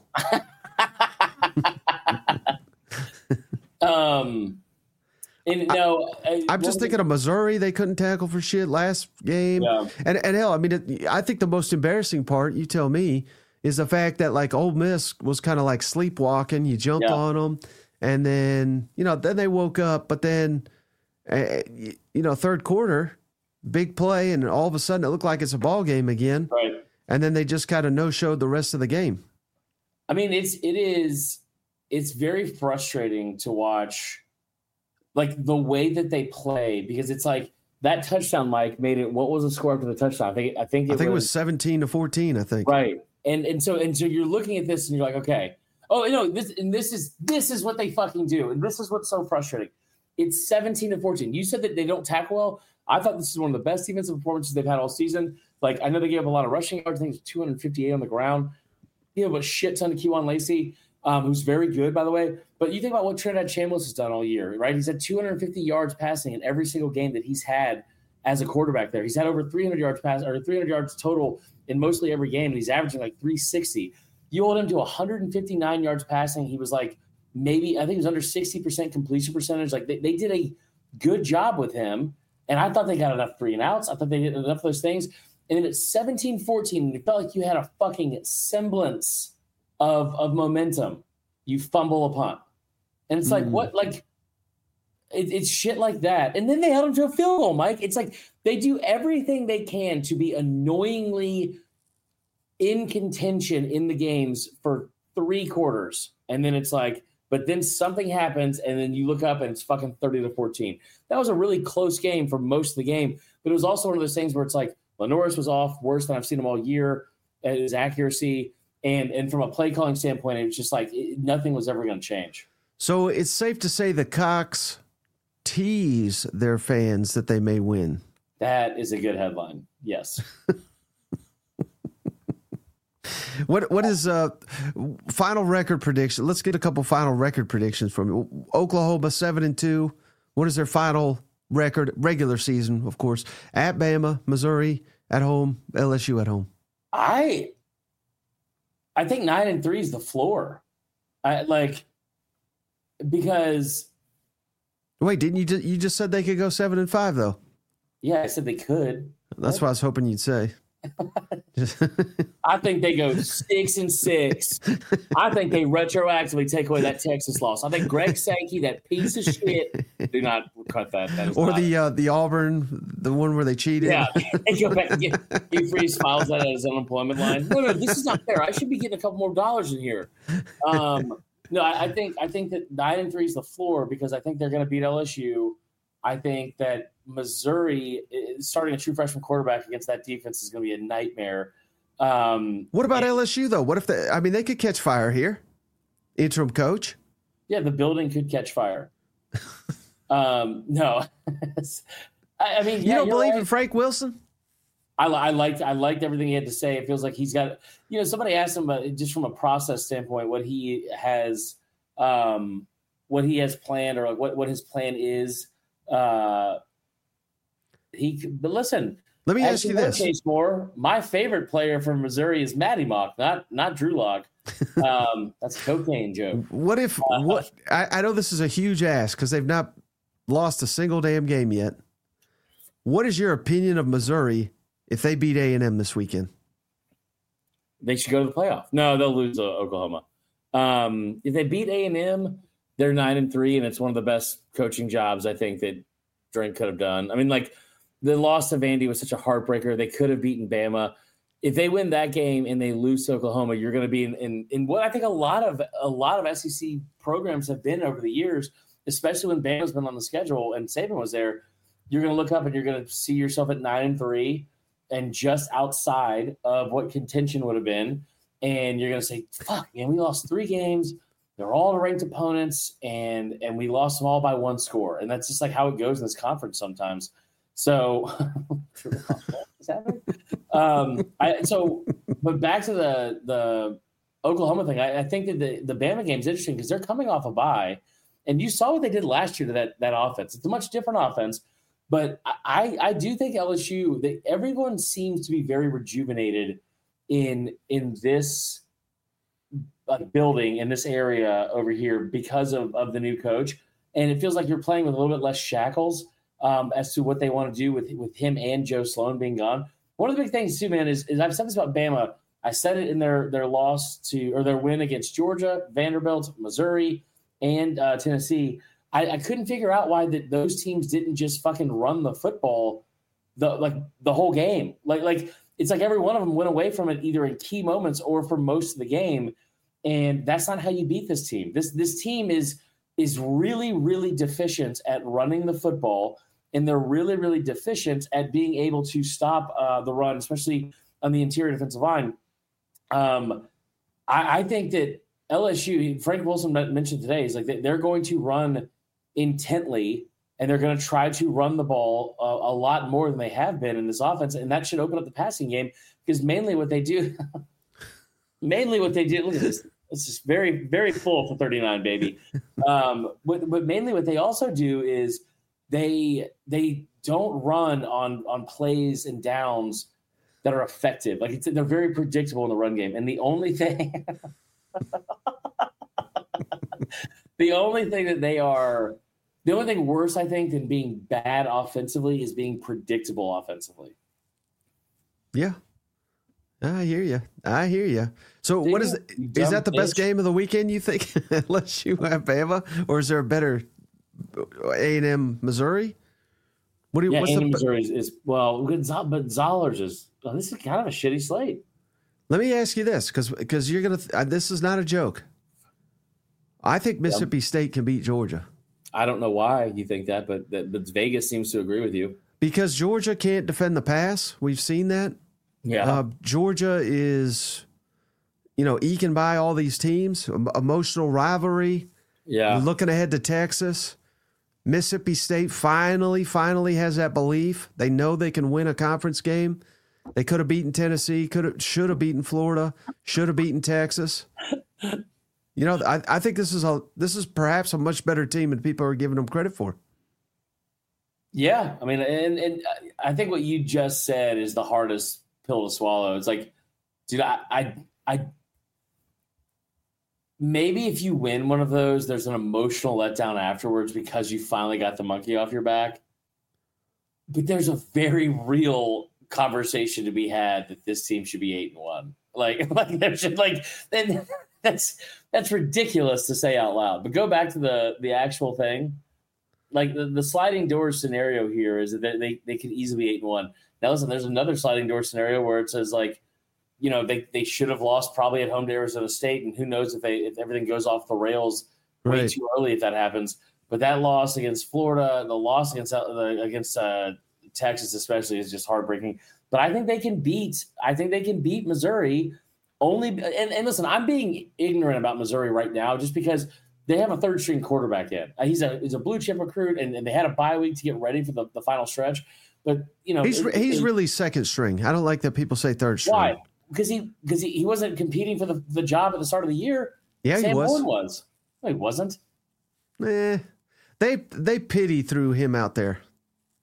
um, and no, I, I'm just thinking of Missouri. They couldn't tackle for shit last game. Yeah. And and hell, I mean, it, I think the most embarrassing part, you tell me, is the fact that like Ole Miss was kind of like sleepwalking. You jumped Yeah. on them, and then you know then they woke up, but then uh, you know third quarter, big play, and all of a sudden it looked like it's a ball game again. Right. And then they just kind of no showed the rest of the game. I mean, it's it is it's very frustrating to watch, like the way that they play, because it's like that touchdown, Mike, made it. What was the score after the touchdown? I think I think it I think was, it was seventeen to fourteen. I think. right. And and so and so you're looking at this and you're like, okay, oh no, this and this is this is what they fucking do, and this is what's so frustrating. It's seventeen to fourteen. You said that they don't tackle well. I thought this is one of the best defensive performances they've had all season. Like, I know they gave up a lot of rushing yards. I think it's two hundred fifty-eight on the ground. You have a shit ton of Kewan Lacey, um, who's very good, by the way. But you think about what Trinidad Chambliss has done all year, right? He's had two hundred fifty yards passing in every single game that he's had as a quarterback there. He's had over three hundred yards pass or three hundred yards total in mostly every game, and he's averaging like three sixty. You hold him to one hundred fifty-nine yards passing. He was like maybe, I think he was under sixty percent completion percentage. Like, they, they did a good job with him. And I thought they got enough three and outs. I thought they did enough of those things. And then at seventeen fourteen, and you felt like you had a fucking semblance of, of momentum, you fumble a punt. And it's like, Mm. what? Like, it, it's shit like that. And then they held them to a field goal, Mike. It's like they do everything they can to be annoyingly in contention in the games for three quarters. And then it's like, but then something happens, and then you look up, and it's fucking thirty to fourteen. That was a really close game for most of the game, but it was also one of those things where it's like Lenoris was off worse than I've seen him all year at his accuracy, and and from a play calling standpoint, it was just like it, nothing was ever going to change. So it's safe to say the Cox tease their fans that they may win. That is a good headline. Yes. What what is uh final record prediction? Let's get a couple final record predictions from you. Oklahoma seven and two. What is their final record? Regular season, of course. At Bama, Missouri at home, L S U at home. I I think nine and three is the floor. I like because Wait, didn't you just you just said they could go seven and five though? yeah, I said they could. That's what I was hoping you'd say. I think they go six and six. I think they retroactively take away that Texas loss. I think Greg Sankey, that piece of shit, do not cut that. that is Or not, the uh, the Auburn, the one where they cheated. yeah, they go back and get Hugh Freeze files that at his unemployment line. No, no, this is not fair. I should be getting a couple more dollars in here. Um, no, I, I think I think that nine and three is the floor because I think they're going to beat L S U. I think that Missouri starting a true freshman quarterback against that defense is going to be a nightmare. Um, What about and, L S U though? What if they? I mean, they could catch fire here. Interim coach. Yeah, the building could catch fire. um, no, I, I mean, You yeah, don't you're believe right. in Frank Wilson? I, I liked I liked everything he had to say. It feels like he's got, you know, somebody asked him about just from a process standpoint what he has, um, what he has planned or like what what his plan is. Uh, he. But listen, let me ask you this: Case Moore, my favorite player from Missouri is Matty Mock, not not Drew Lock. Um, that's a cocaine joke. What if uh, what? I, I know this is a huge ask because they've not lost a single damn game yet. What is your opinion of Missouri if they beat A and M this weekend? They should go to the playoff. No, they'll lose uh, Oklahoma. Um, if they beat A and M, they're nine and three, and it's one of the best coaching jobs I think that Drink could have done. I mean, like the loss of Vandy was such a heartbreaker. They could have beaten Bama. If they win that game and they lose to Oklahoma, you're going to be in, in, in what I think a lot of a lot of S E C programs have been over the years, especially when Bama's been on the schedule and Saban was there. You're going to look up and you're going to see yourself at nine and three and just outside of what contention would have been. And you're going to say, fuck, man, we lost three games. They're all ranked opponents, and and we lost them all by one score. And that's just like how it goes in this conference sometimes. So, um, I, so, but back to the the Oklahoma thing. I, I think that the, the Bama game is interesting because they're coming off a bye, and you saw what they did last year to that that offense. It's a much different offense, but I I do think L S U. They, everyone seems to be very rejuvenated in in this uh, building in this area over here because of of the new coach, and it feels like you're playing with a little bit less shackles. Um, as to what they want to do with with him and Joe Sloan being gone. One of the big things too, man, is, is I've said this about Bama. I said it in their their loss to or their win against Georgia, Vanderbilt, Missouri, and uh, Tennessee. I, I couldn't figure out why that those teams didn't just fucking run the football the like the whole game. Like like it's like every one of them went away from it either in key moments or for most of the game. And that's not how you beat this team. This this team is is really really deficient at running the football. And they're really, really deficient at being able to stop uh, the run, especially on the interior defensive line. Um, I, I think that L S U, Frank Wilson mentioned today, is like they're going to run intently, and they're going to try to run the ball a, a lot more than they have been in this offense, and that should open up the passing game because mainly what they do, mainly what they do. Look at this. It's just very, very full for thirty-nine, baby. Um, but, but mainly what they also do is they they don't run on on plays and downs that are effective. Like it's, they're very predictable in the run game. And the only thing, the only thing that they are, the only thing worse, I think, than being bad offensively is being predictable offensively. Yeah. I hear you. I hear you. So Did what you, is, you is that the bitch? best game of the weekend, you think? Unless you have Bama, or is there a better A and M Missouri? What do you, Yeah, what's A and M the, Missouri is, is well, but Zollers is, well, this is kind of a shitty slate. Let me ask you this, because because you're gonna. Uh, this is not a joke. I think Mississippi State can beat Georgia. I don't know why you think that, but that, but Vegas seems to agree with you. Because Georgia can't defend the pass. We've seen that. Yeah, uh, Georgia is, you know, eking by all these teams. Emotional rivalry. Yeah, looking ahead to Texas. Mississippi State finally, finally has that belief. They know they can win a conference game. They could have beaten Tennessee, could have, should have beaten Florida, should have beaten Texas. You know, I, I think this is a this is perhaps a much better team than people are giving them credit for. Yeah, I mean, and and I think what you just said is the hardest pill to swallow. It's like, dude, I I, I maybe if you win one of those, there's an emotional letdown afterwards because you finally got the monkey off your back. But there's a very real conversation to be had that this team should be eight and one. Like, like there should like then that's that's ridiculous to say out loud. But go back to the the actual thing. Like the, the sliding door scenario here is that they they could easily be eight and one. Now listen, there's another sliding door scenario where it says like, you know, they, they should have lost probably at home to Arizona State, and who knows if they if everything goes off the rails way Right. too early if that happens. But that loss against Florida, the loss against uh, against uh, Texas especially is just heartbreaking. But I think they can beat. I think they can beat Missouri. Only and, and listen, I'm being ignorant about Missouri right now just because they have a third string quarterback in. Uh, he's a he's a blue chip recruit, and, and they had a bye week to get ready for the, the final stretch. But you know, He's it, he's it, really second string. I don't like that people say third string. why? Because he because he, he wasn't competing for the, the job at the start of the year. Yeah, Sam he was. Horn was. No, he wasn't. Eh, they they pity threw him out there.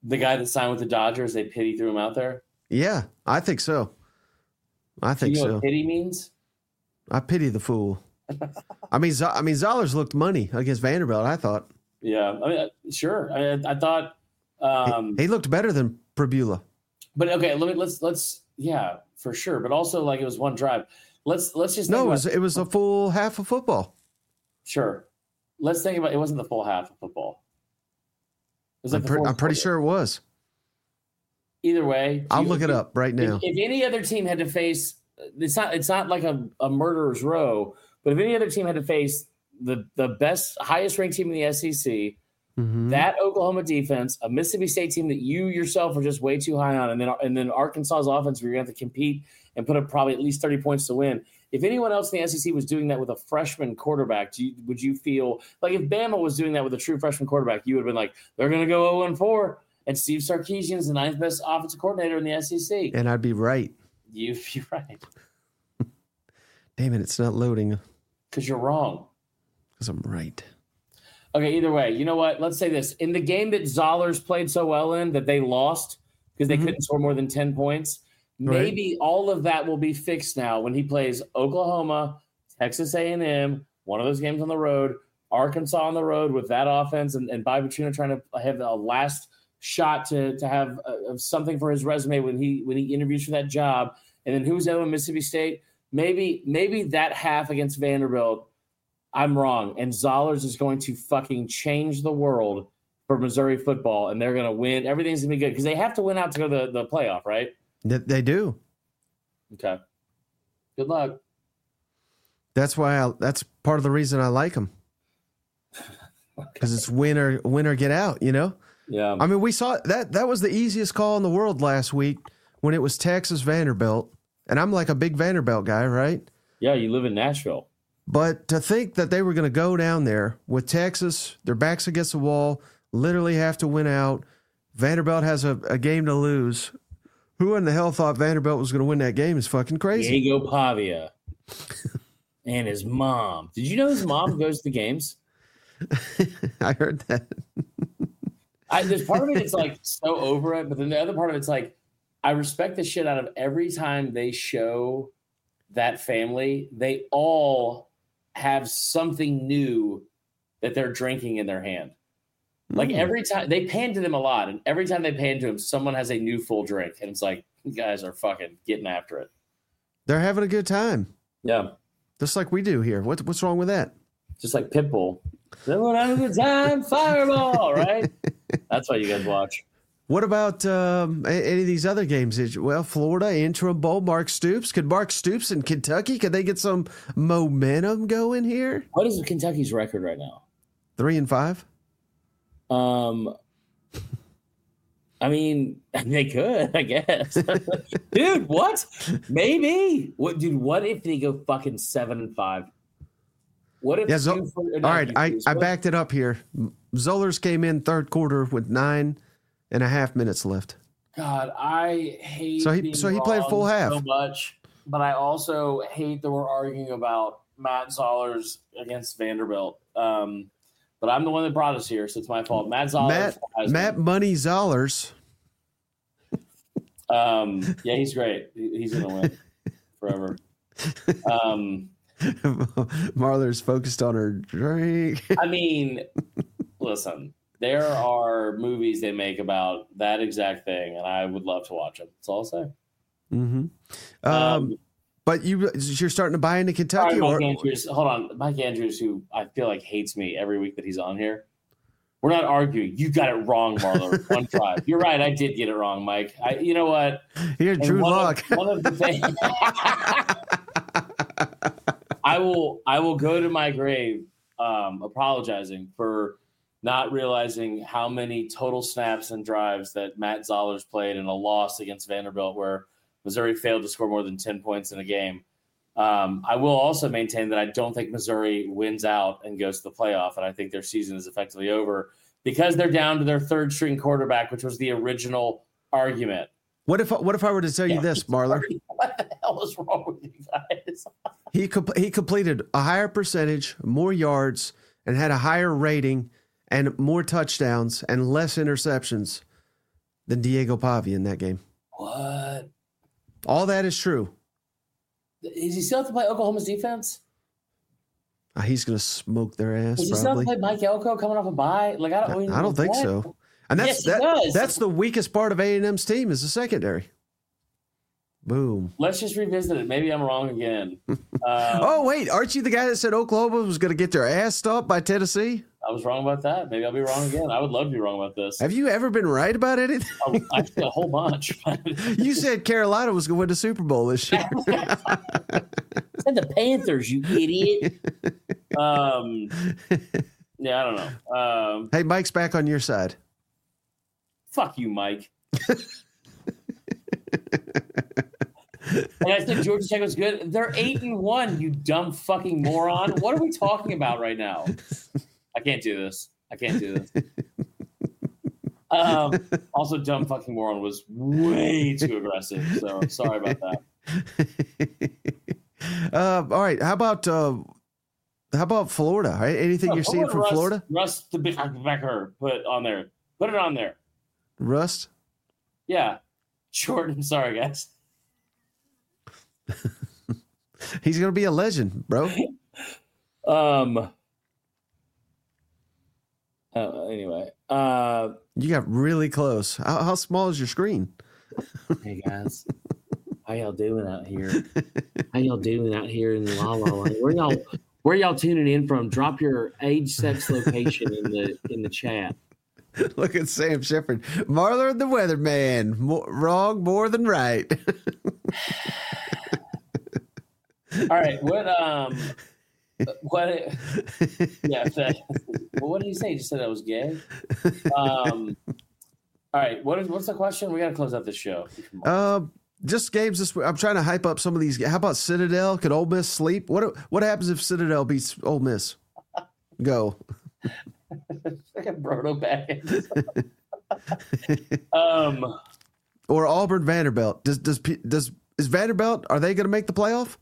The guy that signed with the Dodgers, they pity threw him out there. Yeah, I think so. I think Do you know so. what pity means? I pity the fool. I mean, Z- I mean, Zollers looked money against Vanderbilt. I thought. Yeah, I mean, uh, sure. I, I thought. Um, he, he looked better than Prabula. But okay, let me let's let's yeah, for sure. But also, like, it was one drive. Let's let's just think No, it about, was it was a full half of football. Sure. Let's think about it. Wasn't the full half of football. It was like I'm, the pre- fourth I'm pretty quarter. sure it was. Either way, I'll you- look it up right now. If, if any other team had to face, it's not it's not like a, a murderer's row, but if any other team had to face the the best, highest ranked team in the S E C, Mhm. that Oklahoma defense, a Mississippi State team that you yourself are just way too high on, and then and then Arkansas's offense, where you're going to have to compete and put up probably at least thirty points to win. If anyone else in the S E C was doing that with a freshman quarterback, do you, would you feel like if Bama was doing that with a true freshman quarterback, you would have been like, they're going to go oh and four, and Steve Sarkisian is the ninth best offensive coordinator in the S E C. And I'd be right. You, you're right. Damn it, it's not loading Because you're wrong. because I'm right. Okay, either way, you know what? Let's say this. In the game that Zollers played so well in that they lost because they Mhm. couldn't score more than ten points, Right. maybe all of that will be fixed now when he plays Oklahoma, Texas A and M, one of those games on the road, Arkansas on the road with that offense, and, and Bobby Petrino trying to have a last shot to, to have uh, something for his resume when he when he interviews for that job. And then who's the other one? Mississippi State? Maybe, maybe that half against Vanderbilt, I'm wrong. And Zollers is going to fucking change the world for Missouri football, and they're going to win. Everything's going to be good because they have to win out to go to the, the playoff, right? They, they do. Okay. Good luck. That's why. I, that's part of the reason I like them. Because it's win or win or get out. You know. Yeah. I mean, we saw that. That was the easiest call in the world last week when it was Texas Vanderbilt, and I'm like a big Vanderbilt guy, right? Yeah, you live in Nashville. But to think that they were going to go down there with Texas, their backs against the wall, literally have to win out. Vanderbilt has a, a game to lose. Who in the hell thought Vanderbilt was going to win that game is fucking crazy. Diego Pavia and his mom. Did you know his mom goes to the games? I heard that. I, there's part of me that's like so over it, but then the other part of it's like I respect the shit out of every time they show that family. They all have something new that they're drinking in their hand. Like Mm. every time they pan to them a lot, and every time they pan to him, someone has a new full drink, and it's like you guys are fucking getting after it. They're having a good time, Yeah, just like we do here. What, what's wrong with that? just like Pitbull. Everyone having a good time, Fireball, right? That's why you guys watch. What about um, a- any of these other games? Is- Well, Florida interim bowl. Mark Stoops. Could Mark Stoops in Kentucky? Could they get some momentum going here? What is Kentucky's record right now? Three and five. Um, I mean, they could, I guess. Dude, what? Maybe. What, dude? What if they go fucking seven and five? What if? Yeah, Zo- two for- All not right, two I, twos, I what- backed it up here. Zollers came in third quarter with nine and a half minutes left. God, I hate. So he- being so he played wrong full half. so much, but I also hate that we're arguing about Matt Zollers against Vanderbilt. Um, but I'm the one that brought us here, so it's my fault. Matt Zollers. Matt has Matt Money Zollers. Um, yeah, he's great. He- He's gonna win forever. Um, Marler's focused on her drink. I mean, listen, there are movies they make about that exact thing, and I would love to watch them. That's all I'll say. hmm Um, Um, but you you're starting to buy into All Kentucky, right, or Mike Andrews. Hold on, Mike Andrews, who I feel like hates me every week that he's on here. We're not arguing. You got it wrong, Marler. One drive. You're right. I did get it wrong, Mike. I, you know what? here, And Drew one Lock. Of, one of the things. I will. I will go to my grave, um, apologizing for not realizing how many total snaps and drives that Matt Zollers played in a loss against Vanderbilt, where Missouri failed to score more than ten points in a game. Um, I will also maintain that I don't think Missouri wins out and goes to the playoff, and I think their season is effectively over because they're down to their third string quarterback, which was the original argument. What if what if I were to tell you this, Marler? What the hell is wrong with you guys? He comp- he completed a higher percentage, more yards, and had a higher rating and more touchdowns and less interceptions than Diego Pavia in that game. What? All that is true. Is he still have to play Oklahoma's defense? Uh, he's going to smoke their ass. Does he probably. still have to play Mike Elko coming off a bye? Like I don't. I, I don't think what? so. And that's Yes, he that, does. that's the weakest part of A and M's team is the secondary. Boom. Let's just revisit it. Maybe I'm wrong again. Um, Oh wait, aren't you the guy that said Oklahoma was going to get their ass stomped by Tennessee? I was wrong about that. Maybe I'll be wrong again. I would love to be wrong about this. Have you ever been right about anything? Oh, actually, a whole bunch. You said Carolina was going to win the Super Bowl this year. Said the Panthers, you idiot. Um, yeah, I don't know. Um, Hey, Mike's back on your side. fuck you, Mike. And I said Georgia Tech was good. They're eight and one. You dumb fucking moron. What are we talking about right now? I can't do this. I can't do this. Um, also, dumb fucking moron was way too aggressive. So sorry about that. Uh, all right. How about uh, how about Florida? Right? Anything Oh, you're seeing from Russ, Florida? Russ the big backer put on there. Put it on there. Rust? Yeah. Jordan. Sorry, guys. He's going to be a legend, bro. Um. Uh, anyway. Uh. You got really close. How, how small is your screen? Hey guys, how y'all doing out here? How y'all doing out here in La La Land? Where y'all where y'all tuning in from? Drop your age, sex, location in the in the chat. Look at Sam Shepard. Marler the weatherman. Mo- wrong more than right. All right, what um, what? Yeah, that, well, what did he say? He just said I was gay. Um, all right, what is what's the question? We got to close out this show. Uh, just games this week. I'm trying to hype up some of these. How about Citadel? Could Ole Miss sleep? What What happens if Citadel beats Ole Miss? Go. Like a Brodo bag. um, or Auburn Vanderbilt. Does does does is Vanderbilt? Are they going to make the playoff?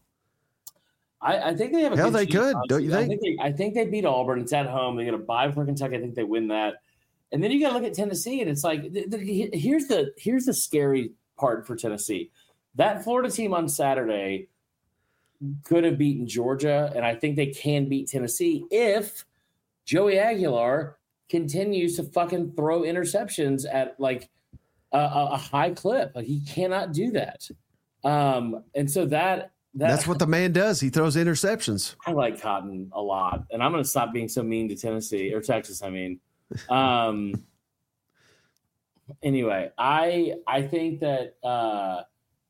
I, I think they have a Hell, good they team, could, honestly. don't you I think? think they, I think they beat Auburn. It's at home. They get a bye for Kentucky. I think they win that. And then you got to look at Tennessee, and it's like the, the, here's the here's the scary part for Tennessee. That Florida team on Saturday could have beaten Georgia, and I think they can beat Tennessee if Joey Aguilar continues to fucking throw interceptions at like a, a, a high clip. Like he cannot do that. Um, and so that. That, That's what the man does. He throws interceptions. I like Cotton a lot, and I'm going to stop being so mean to Tennessee or Texas. I mean, um, anyway, I I think that uh,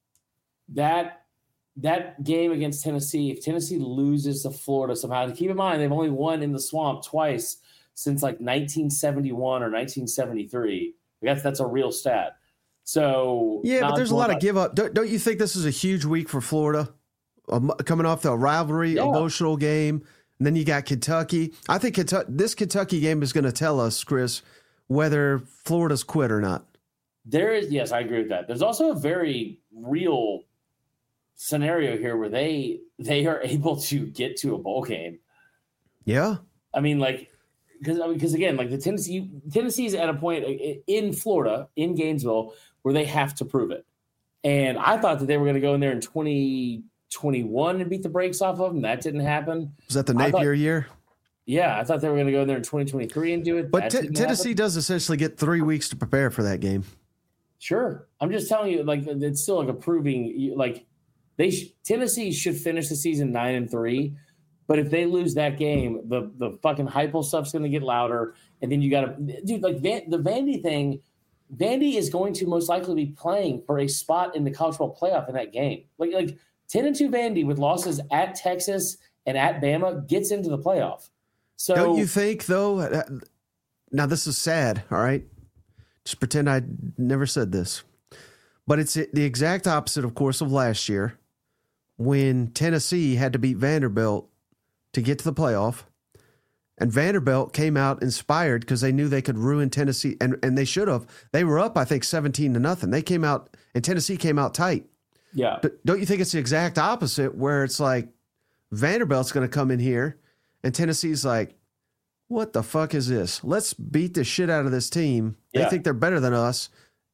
that that game against Tennessee, if Tennessee loses to Florida somehow, and keep in mind they've only won in the swamp twice since like nineteen seventy-one or nineteen seventy-three. That's that's a real stat. So yeah, but there's a lot of give up. Don't, don't you think this is a huge week for Florida? Um, coming off the rivalry, yeah. emotional game, and then you got Kentucky. I think Kentucky, this Kentucky game is going to tell us, Chris, whether Florida's quit or not. There is, yes, I agree with that. There's also a very real scenario here where they they are able to get to a bowl game. Yeah, I mean, like, because I mean, because again, like the Tennessee Tennessee's at a point in Florida, in Gainesville, where they have to prove it. And I thought that they were going to go in there in twenty twenty-one and beat the brakes off of them. That didn't happen. Was that the Napier thought, year? Yeah, I thought they were going to go in there in twenty twenty-three and do it. But t- Tennessee happen. does essentially get three weeks to prepare for that game. Sure. I'm just telling you, like, it's still like a proving, like, they sh- Tennessee should finish the season nine and three. But if they lose that game, the, the fucking Heupel stuff's going to get louder. And then you got to, dude, like, Van, the Vandy thing, Vandy is going to most likely be playing for a spot in the college football playoff in that game. Like, like, ten and two Vandy with losses at Texas and at Bama gets into the playoff. So don't you think, though? Now, this is sad, all right? Just pretend I never said this. But it's the exact opposite, of course, of last year when Tennessee had to beat Vanderbilt to get to the playoff. And Vanderbilt came out inspired because they knew they could ruin Tennessee, and, and they should have. They were up, I think, seventeen to nothing. They came out, and Tennessee came out tight. Yeah. But don't you think it's the exact opposite where it's like Vanderbilt's going to come in here and Tennessee's like, what the fuck is this? Let's beat the shit out of this team. They yeah. think they're better than us.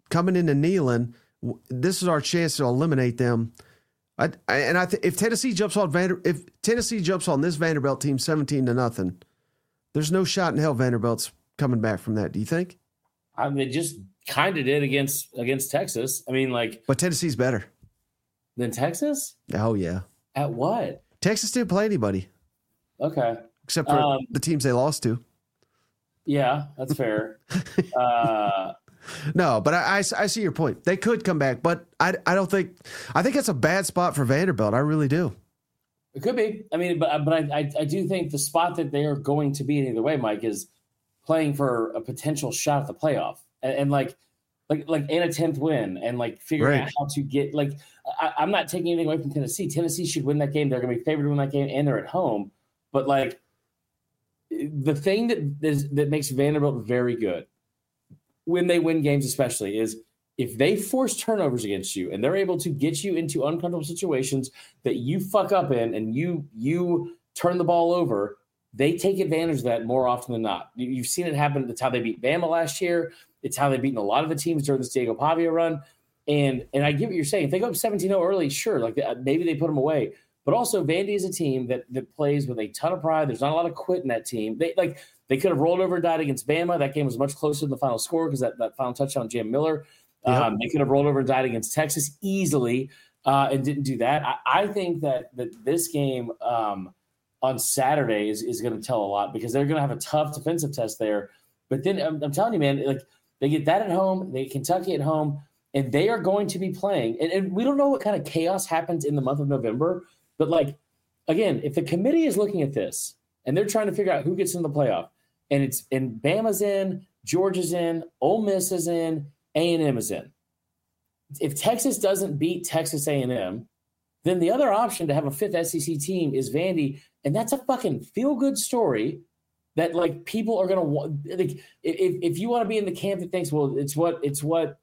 coming into Neyland, this is our chance to eliminate them. I, I, and I th- if Tennessee jumps on Vander, if Tennessee jumps on this Vanderbilt team seventeen to nothing, there's no shot in hell Vanderbilt's coming back from that. Do you think? I mean, they just kind of did against against Texas. I mean, like, but Tennessee's better than Texas. Oh yeah. At what? Texas didn't play anybody. Okay. Except for um, the teams they lost to. Yeah, that's fair. uh, no, but I, I, I see your point. They could come back, but I, I don't think – I think that's a bad spot for Vanderbilt. I really do. It could be. I mean, but but I, I, I do think the spot that they are going to be in either way, Mike, is playing for a potential shot at the playoff. And, and like like like in a tenth win and like figuring right. out how to get – like I, I'm not taking anything away from Tennessee. Tennessee should win that game. They're going to be favored to win that game, and they're at home. But like – the thing that is, that makes Vanderbilt very good when they win games, especially, is if they force turnovers against you and they're able to get you into uncomfortable situations that you fuck up in and you you turn the ball over, they take advantage of that more often than not. You've seen it happen. It's how they beat Bama last year. It's how they've beaten a lot of the teams during this Diego Pavia run. And and I get what you're saying. If they go up seventeen oh early, sure, like maybe they put them away. But also, Vandy is a team that that plays with a ton of pride. There's not a lot of quit in that team. They like they could have rolled over and died against Bama. That game was much closer than the final score because that, that final touchdown, Jam Miller. Yep. Um, they could have rolled over and died against Texas easily uh, and didn't do that. I, I think that that this game um, on Saturday is, is going to tell a lot because they're going to have a tough defensive test there. But then I'm, I'm telling you, man, like they get that at home, they get Kentucky at home, and they are going to be playing. And, and we don't know what kind of chaos happens in the month of November. But, like, again, if the committee is looking at this and they're trying to figure out who gets in the playoff, and it's and Bama's in, Georgia's in, Ole Miss is in, A and M is in. If Texas doesn't beat Texas A and M, then the other option to have a fifth S E C team is Vandy, and that's a fucking feel-good story that, like, people are going to want. Like, if, if you want to be in the camp that thinks, well, it's what, it's what,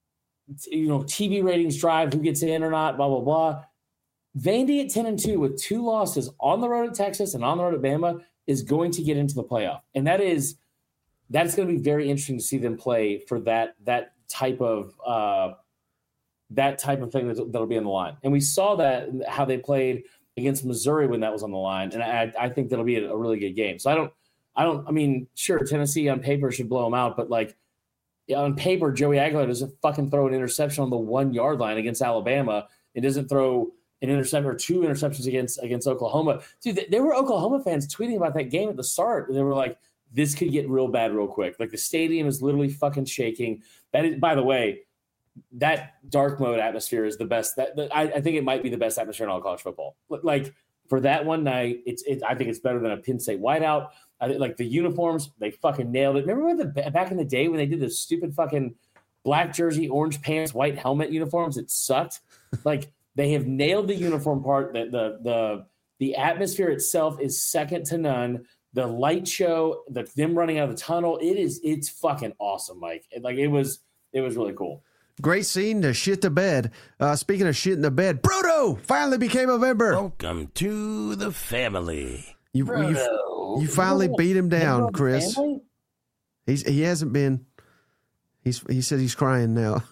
you know, T V ratings drive who gets in or not, blah, blah, blah. Vandy at ten and two with two losses on the road at Texas and on the road at Bama is going to get into the playoff. And that is that's going to be very interesting to see them play for that that type of uh, that type of thing that, that'll be on the line. And we saw that how they played against Missouri when that was on the line. And I, I think that'll be a, a really good game. So I don't I don't I mean, sure, Tennessee on paper should blow them out, but like on paper, Joey Aguilar doesn't fucking throw an interception on the one yard line against Alabama. It doesn't throw an interception or two interceptions against against Oklahoma. Dude, there were Oklahoma fans tweeting about that game at the start. They were like, this could get real bad real quick. Like the stadium is literally fucking shaking. That is, by the way, that dark mode atmosphere is the best. That, that I, I think it might be the best atmosphere in all college football. Like for that one night, it's it, I think it's better than a Penn State whiteout. I think like the uniforms, they fucking nailed it. Remember when the back in the day when they did the stupid fucking black jersey, orange pants, white helmet uniforms? It sucked. Like they have nailed the uniform part. The, the the the atmosphere itself is second to none. The light show, the them running out of the tunnel, it is it's fucking awesome, Mike. Like it was it was really cool. Great scene to shit the bed. Uh, speaking of shit in the bed, Brodo finally became a member. Welcome to the family. You you, you finally beat him down, Chris. He's he hasn't been. He's he said he's crying now.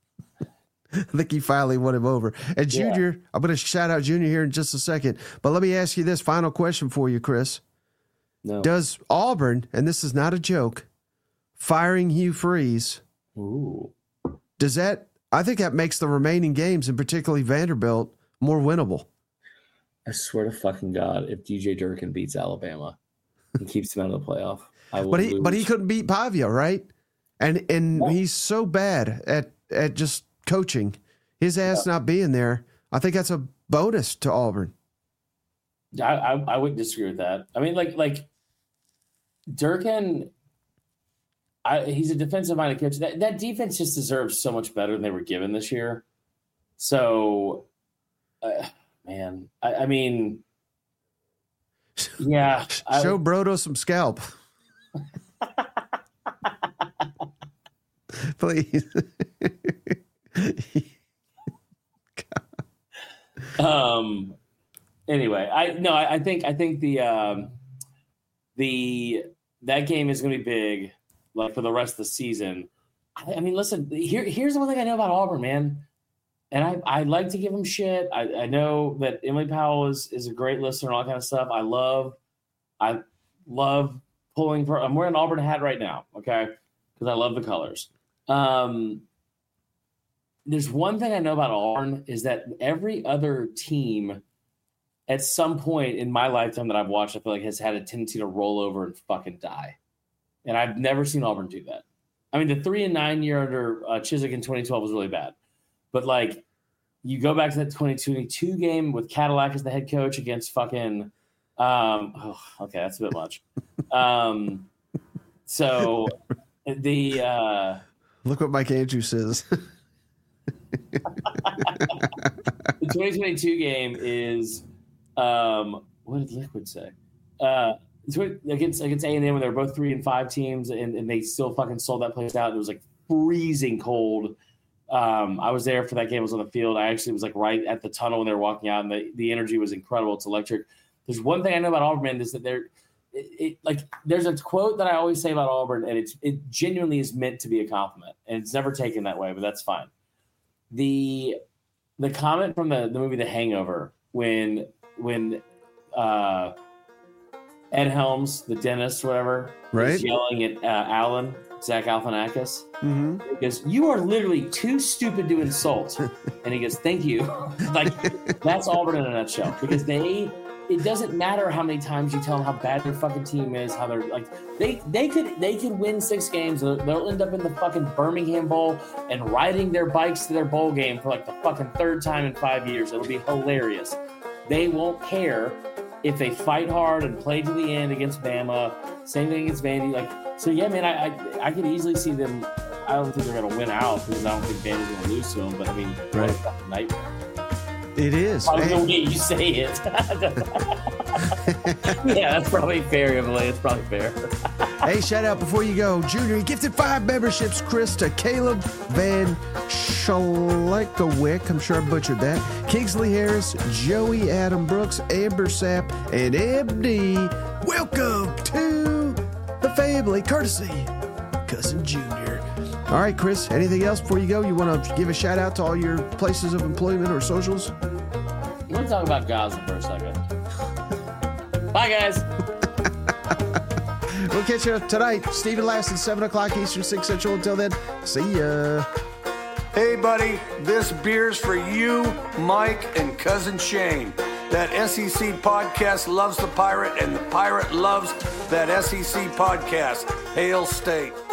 I think he finally won him over. And Junior, yeah. I'm going to shout out Junior here in just a second. But let me ask you this final question for you, Chris. No. Does Auburn, and this is not a joke, firing Hugh Freeze, Ooh. does that, I think that makes the remaining games, and particularly Vanderbilt, more winnable. I swear to fucking God, if D J Durkin beats Alabama and keeps them out of the playoff, I will But he, lose. but he couldn't beat Pavia, right? And and no. he's so bad at, at just coaching, his ass yeah. not being there. I think that's a bonus to Auburn. I, I I wouldn't disagree with that. I mean, like like Durkin, I, he's a defensive-minded coach. That that defense just deserves so much better than they were given this year. So, uh, man, I, I mean, yeah. Show I, Brodo some scalp. Please. um. Anyway, I no, I, I think I think the um, the that game is going to be big, like for the rest of the season. I, I mean, listen, here, here's the one thing I know about Auburn, man. And I, I like to give him shit. I, I know that Emily Powell is, is a great listener and all that kind of stuff. I love, I love pulling for, I'm wearing an Auburn hat right now, okay? Because I love the colors. Um, there's one thing I know about Auburn is that every other team at some point in my lifetime that I've watched, I feel like has had a tendency to roll over and fucking die. And I've never seen Auburn do that. I mean, the three and nine year under uh, Chiswick in twenty twelve was really bad. But, like, you go back to that twenty twenty-two game with Cadillac as the head coach against fucking um, – oh, okay, that's a bit much. um, so the uh, – Look what Mike Andrews says. The twenty twenty-two game is um, – what did Liquid say? Uh, against against A and M when they were both three and five teams and, and they still fucking sold that place out. It was, like, freezing cold. Um, I was there for that game. I was on the field. I actually was like right at the tunnel when they were walking out, and the, the energy was incredible. It's electric. There's one thing I know about Auburn is that they're it, it, like there's a quote that I always say about Auburn, and it's it genuinely is meant to be a compliment, and it's never taken that way, but that's fine. The the comment from the, the movie The Hangover when when uh, Ed Helms, the dentist, whatever, right, is yelling at uh, Alan. Zach Galifianakis, mm-hmm. He goes, "You are literally too stupid to insult," and he goes, "Thank you." Like that's Auburn in a nutshell because they. It doesn't matter how many times you tell them how bad their fucking team is, how they're like they they could they could win six games. They'll end up in the fucking Birmingham Bowl and riding their bikes to their bowl game for like the fucking third time in five years. It'll be hilarious. They won't care if they fight hard and play to the end against Bama. Same thing against Vandy. Like. So, yeah, man, I, I I could easily see them. I don't think they're going to win out because I don't think Bama's going to lose to them. But, I mean, right. What a fucking nightmare. It is. I don't know the way you say it. Yeah, that's probably fair, Emily. It's probably fair. Hey, shout out before you go. Junior, he gifted five memberships, Chris, to Caleb Van Schalekowicz. I'm sure I butchered that. Kingsley Harris, Joey Adam Brooks, Amber Sapp, and M D. Welcome to the family, courtesy Cousin Junior. All right, Chris, anything else before you go? You want to give a shout out to all your places of employment or socials? Let me talk about Gaza for a second. Bye, guys. We'll catch you tonight. Stephen Last at seven o'clock Eastern, six Central. Until then, see ya. Hey, buddy, this beer's for you, Mike, and Cousin Shane. That S E C podcast loves the Pirate, and the Pirate loves that S E C podcast. Hail State.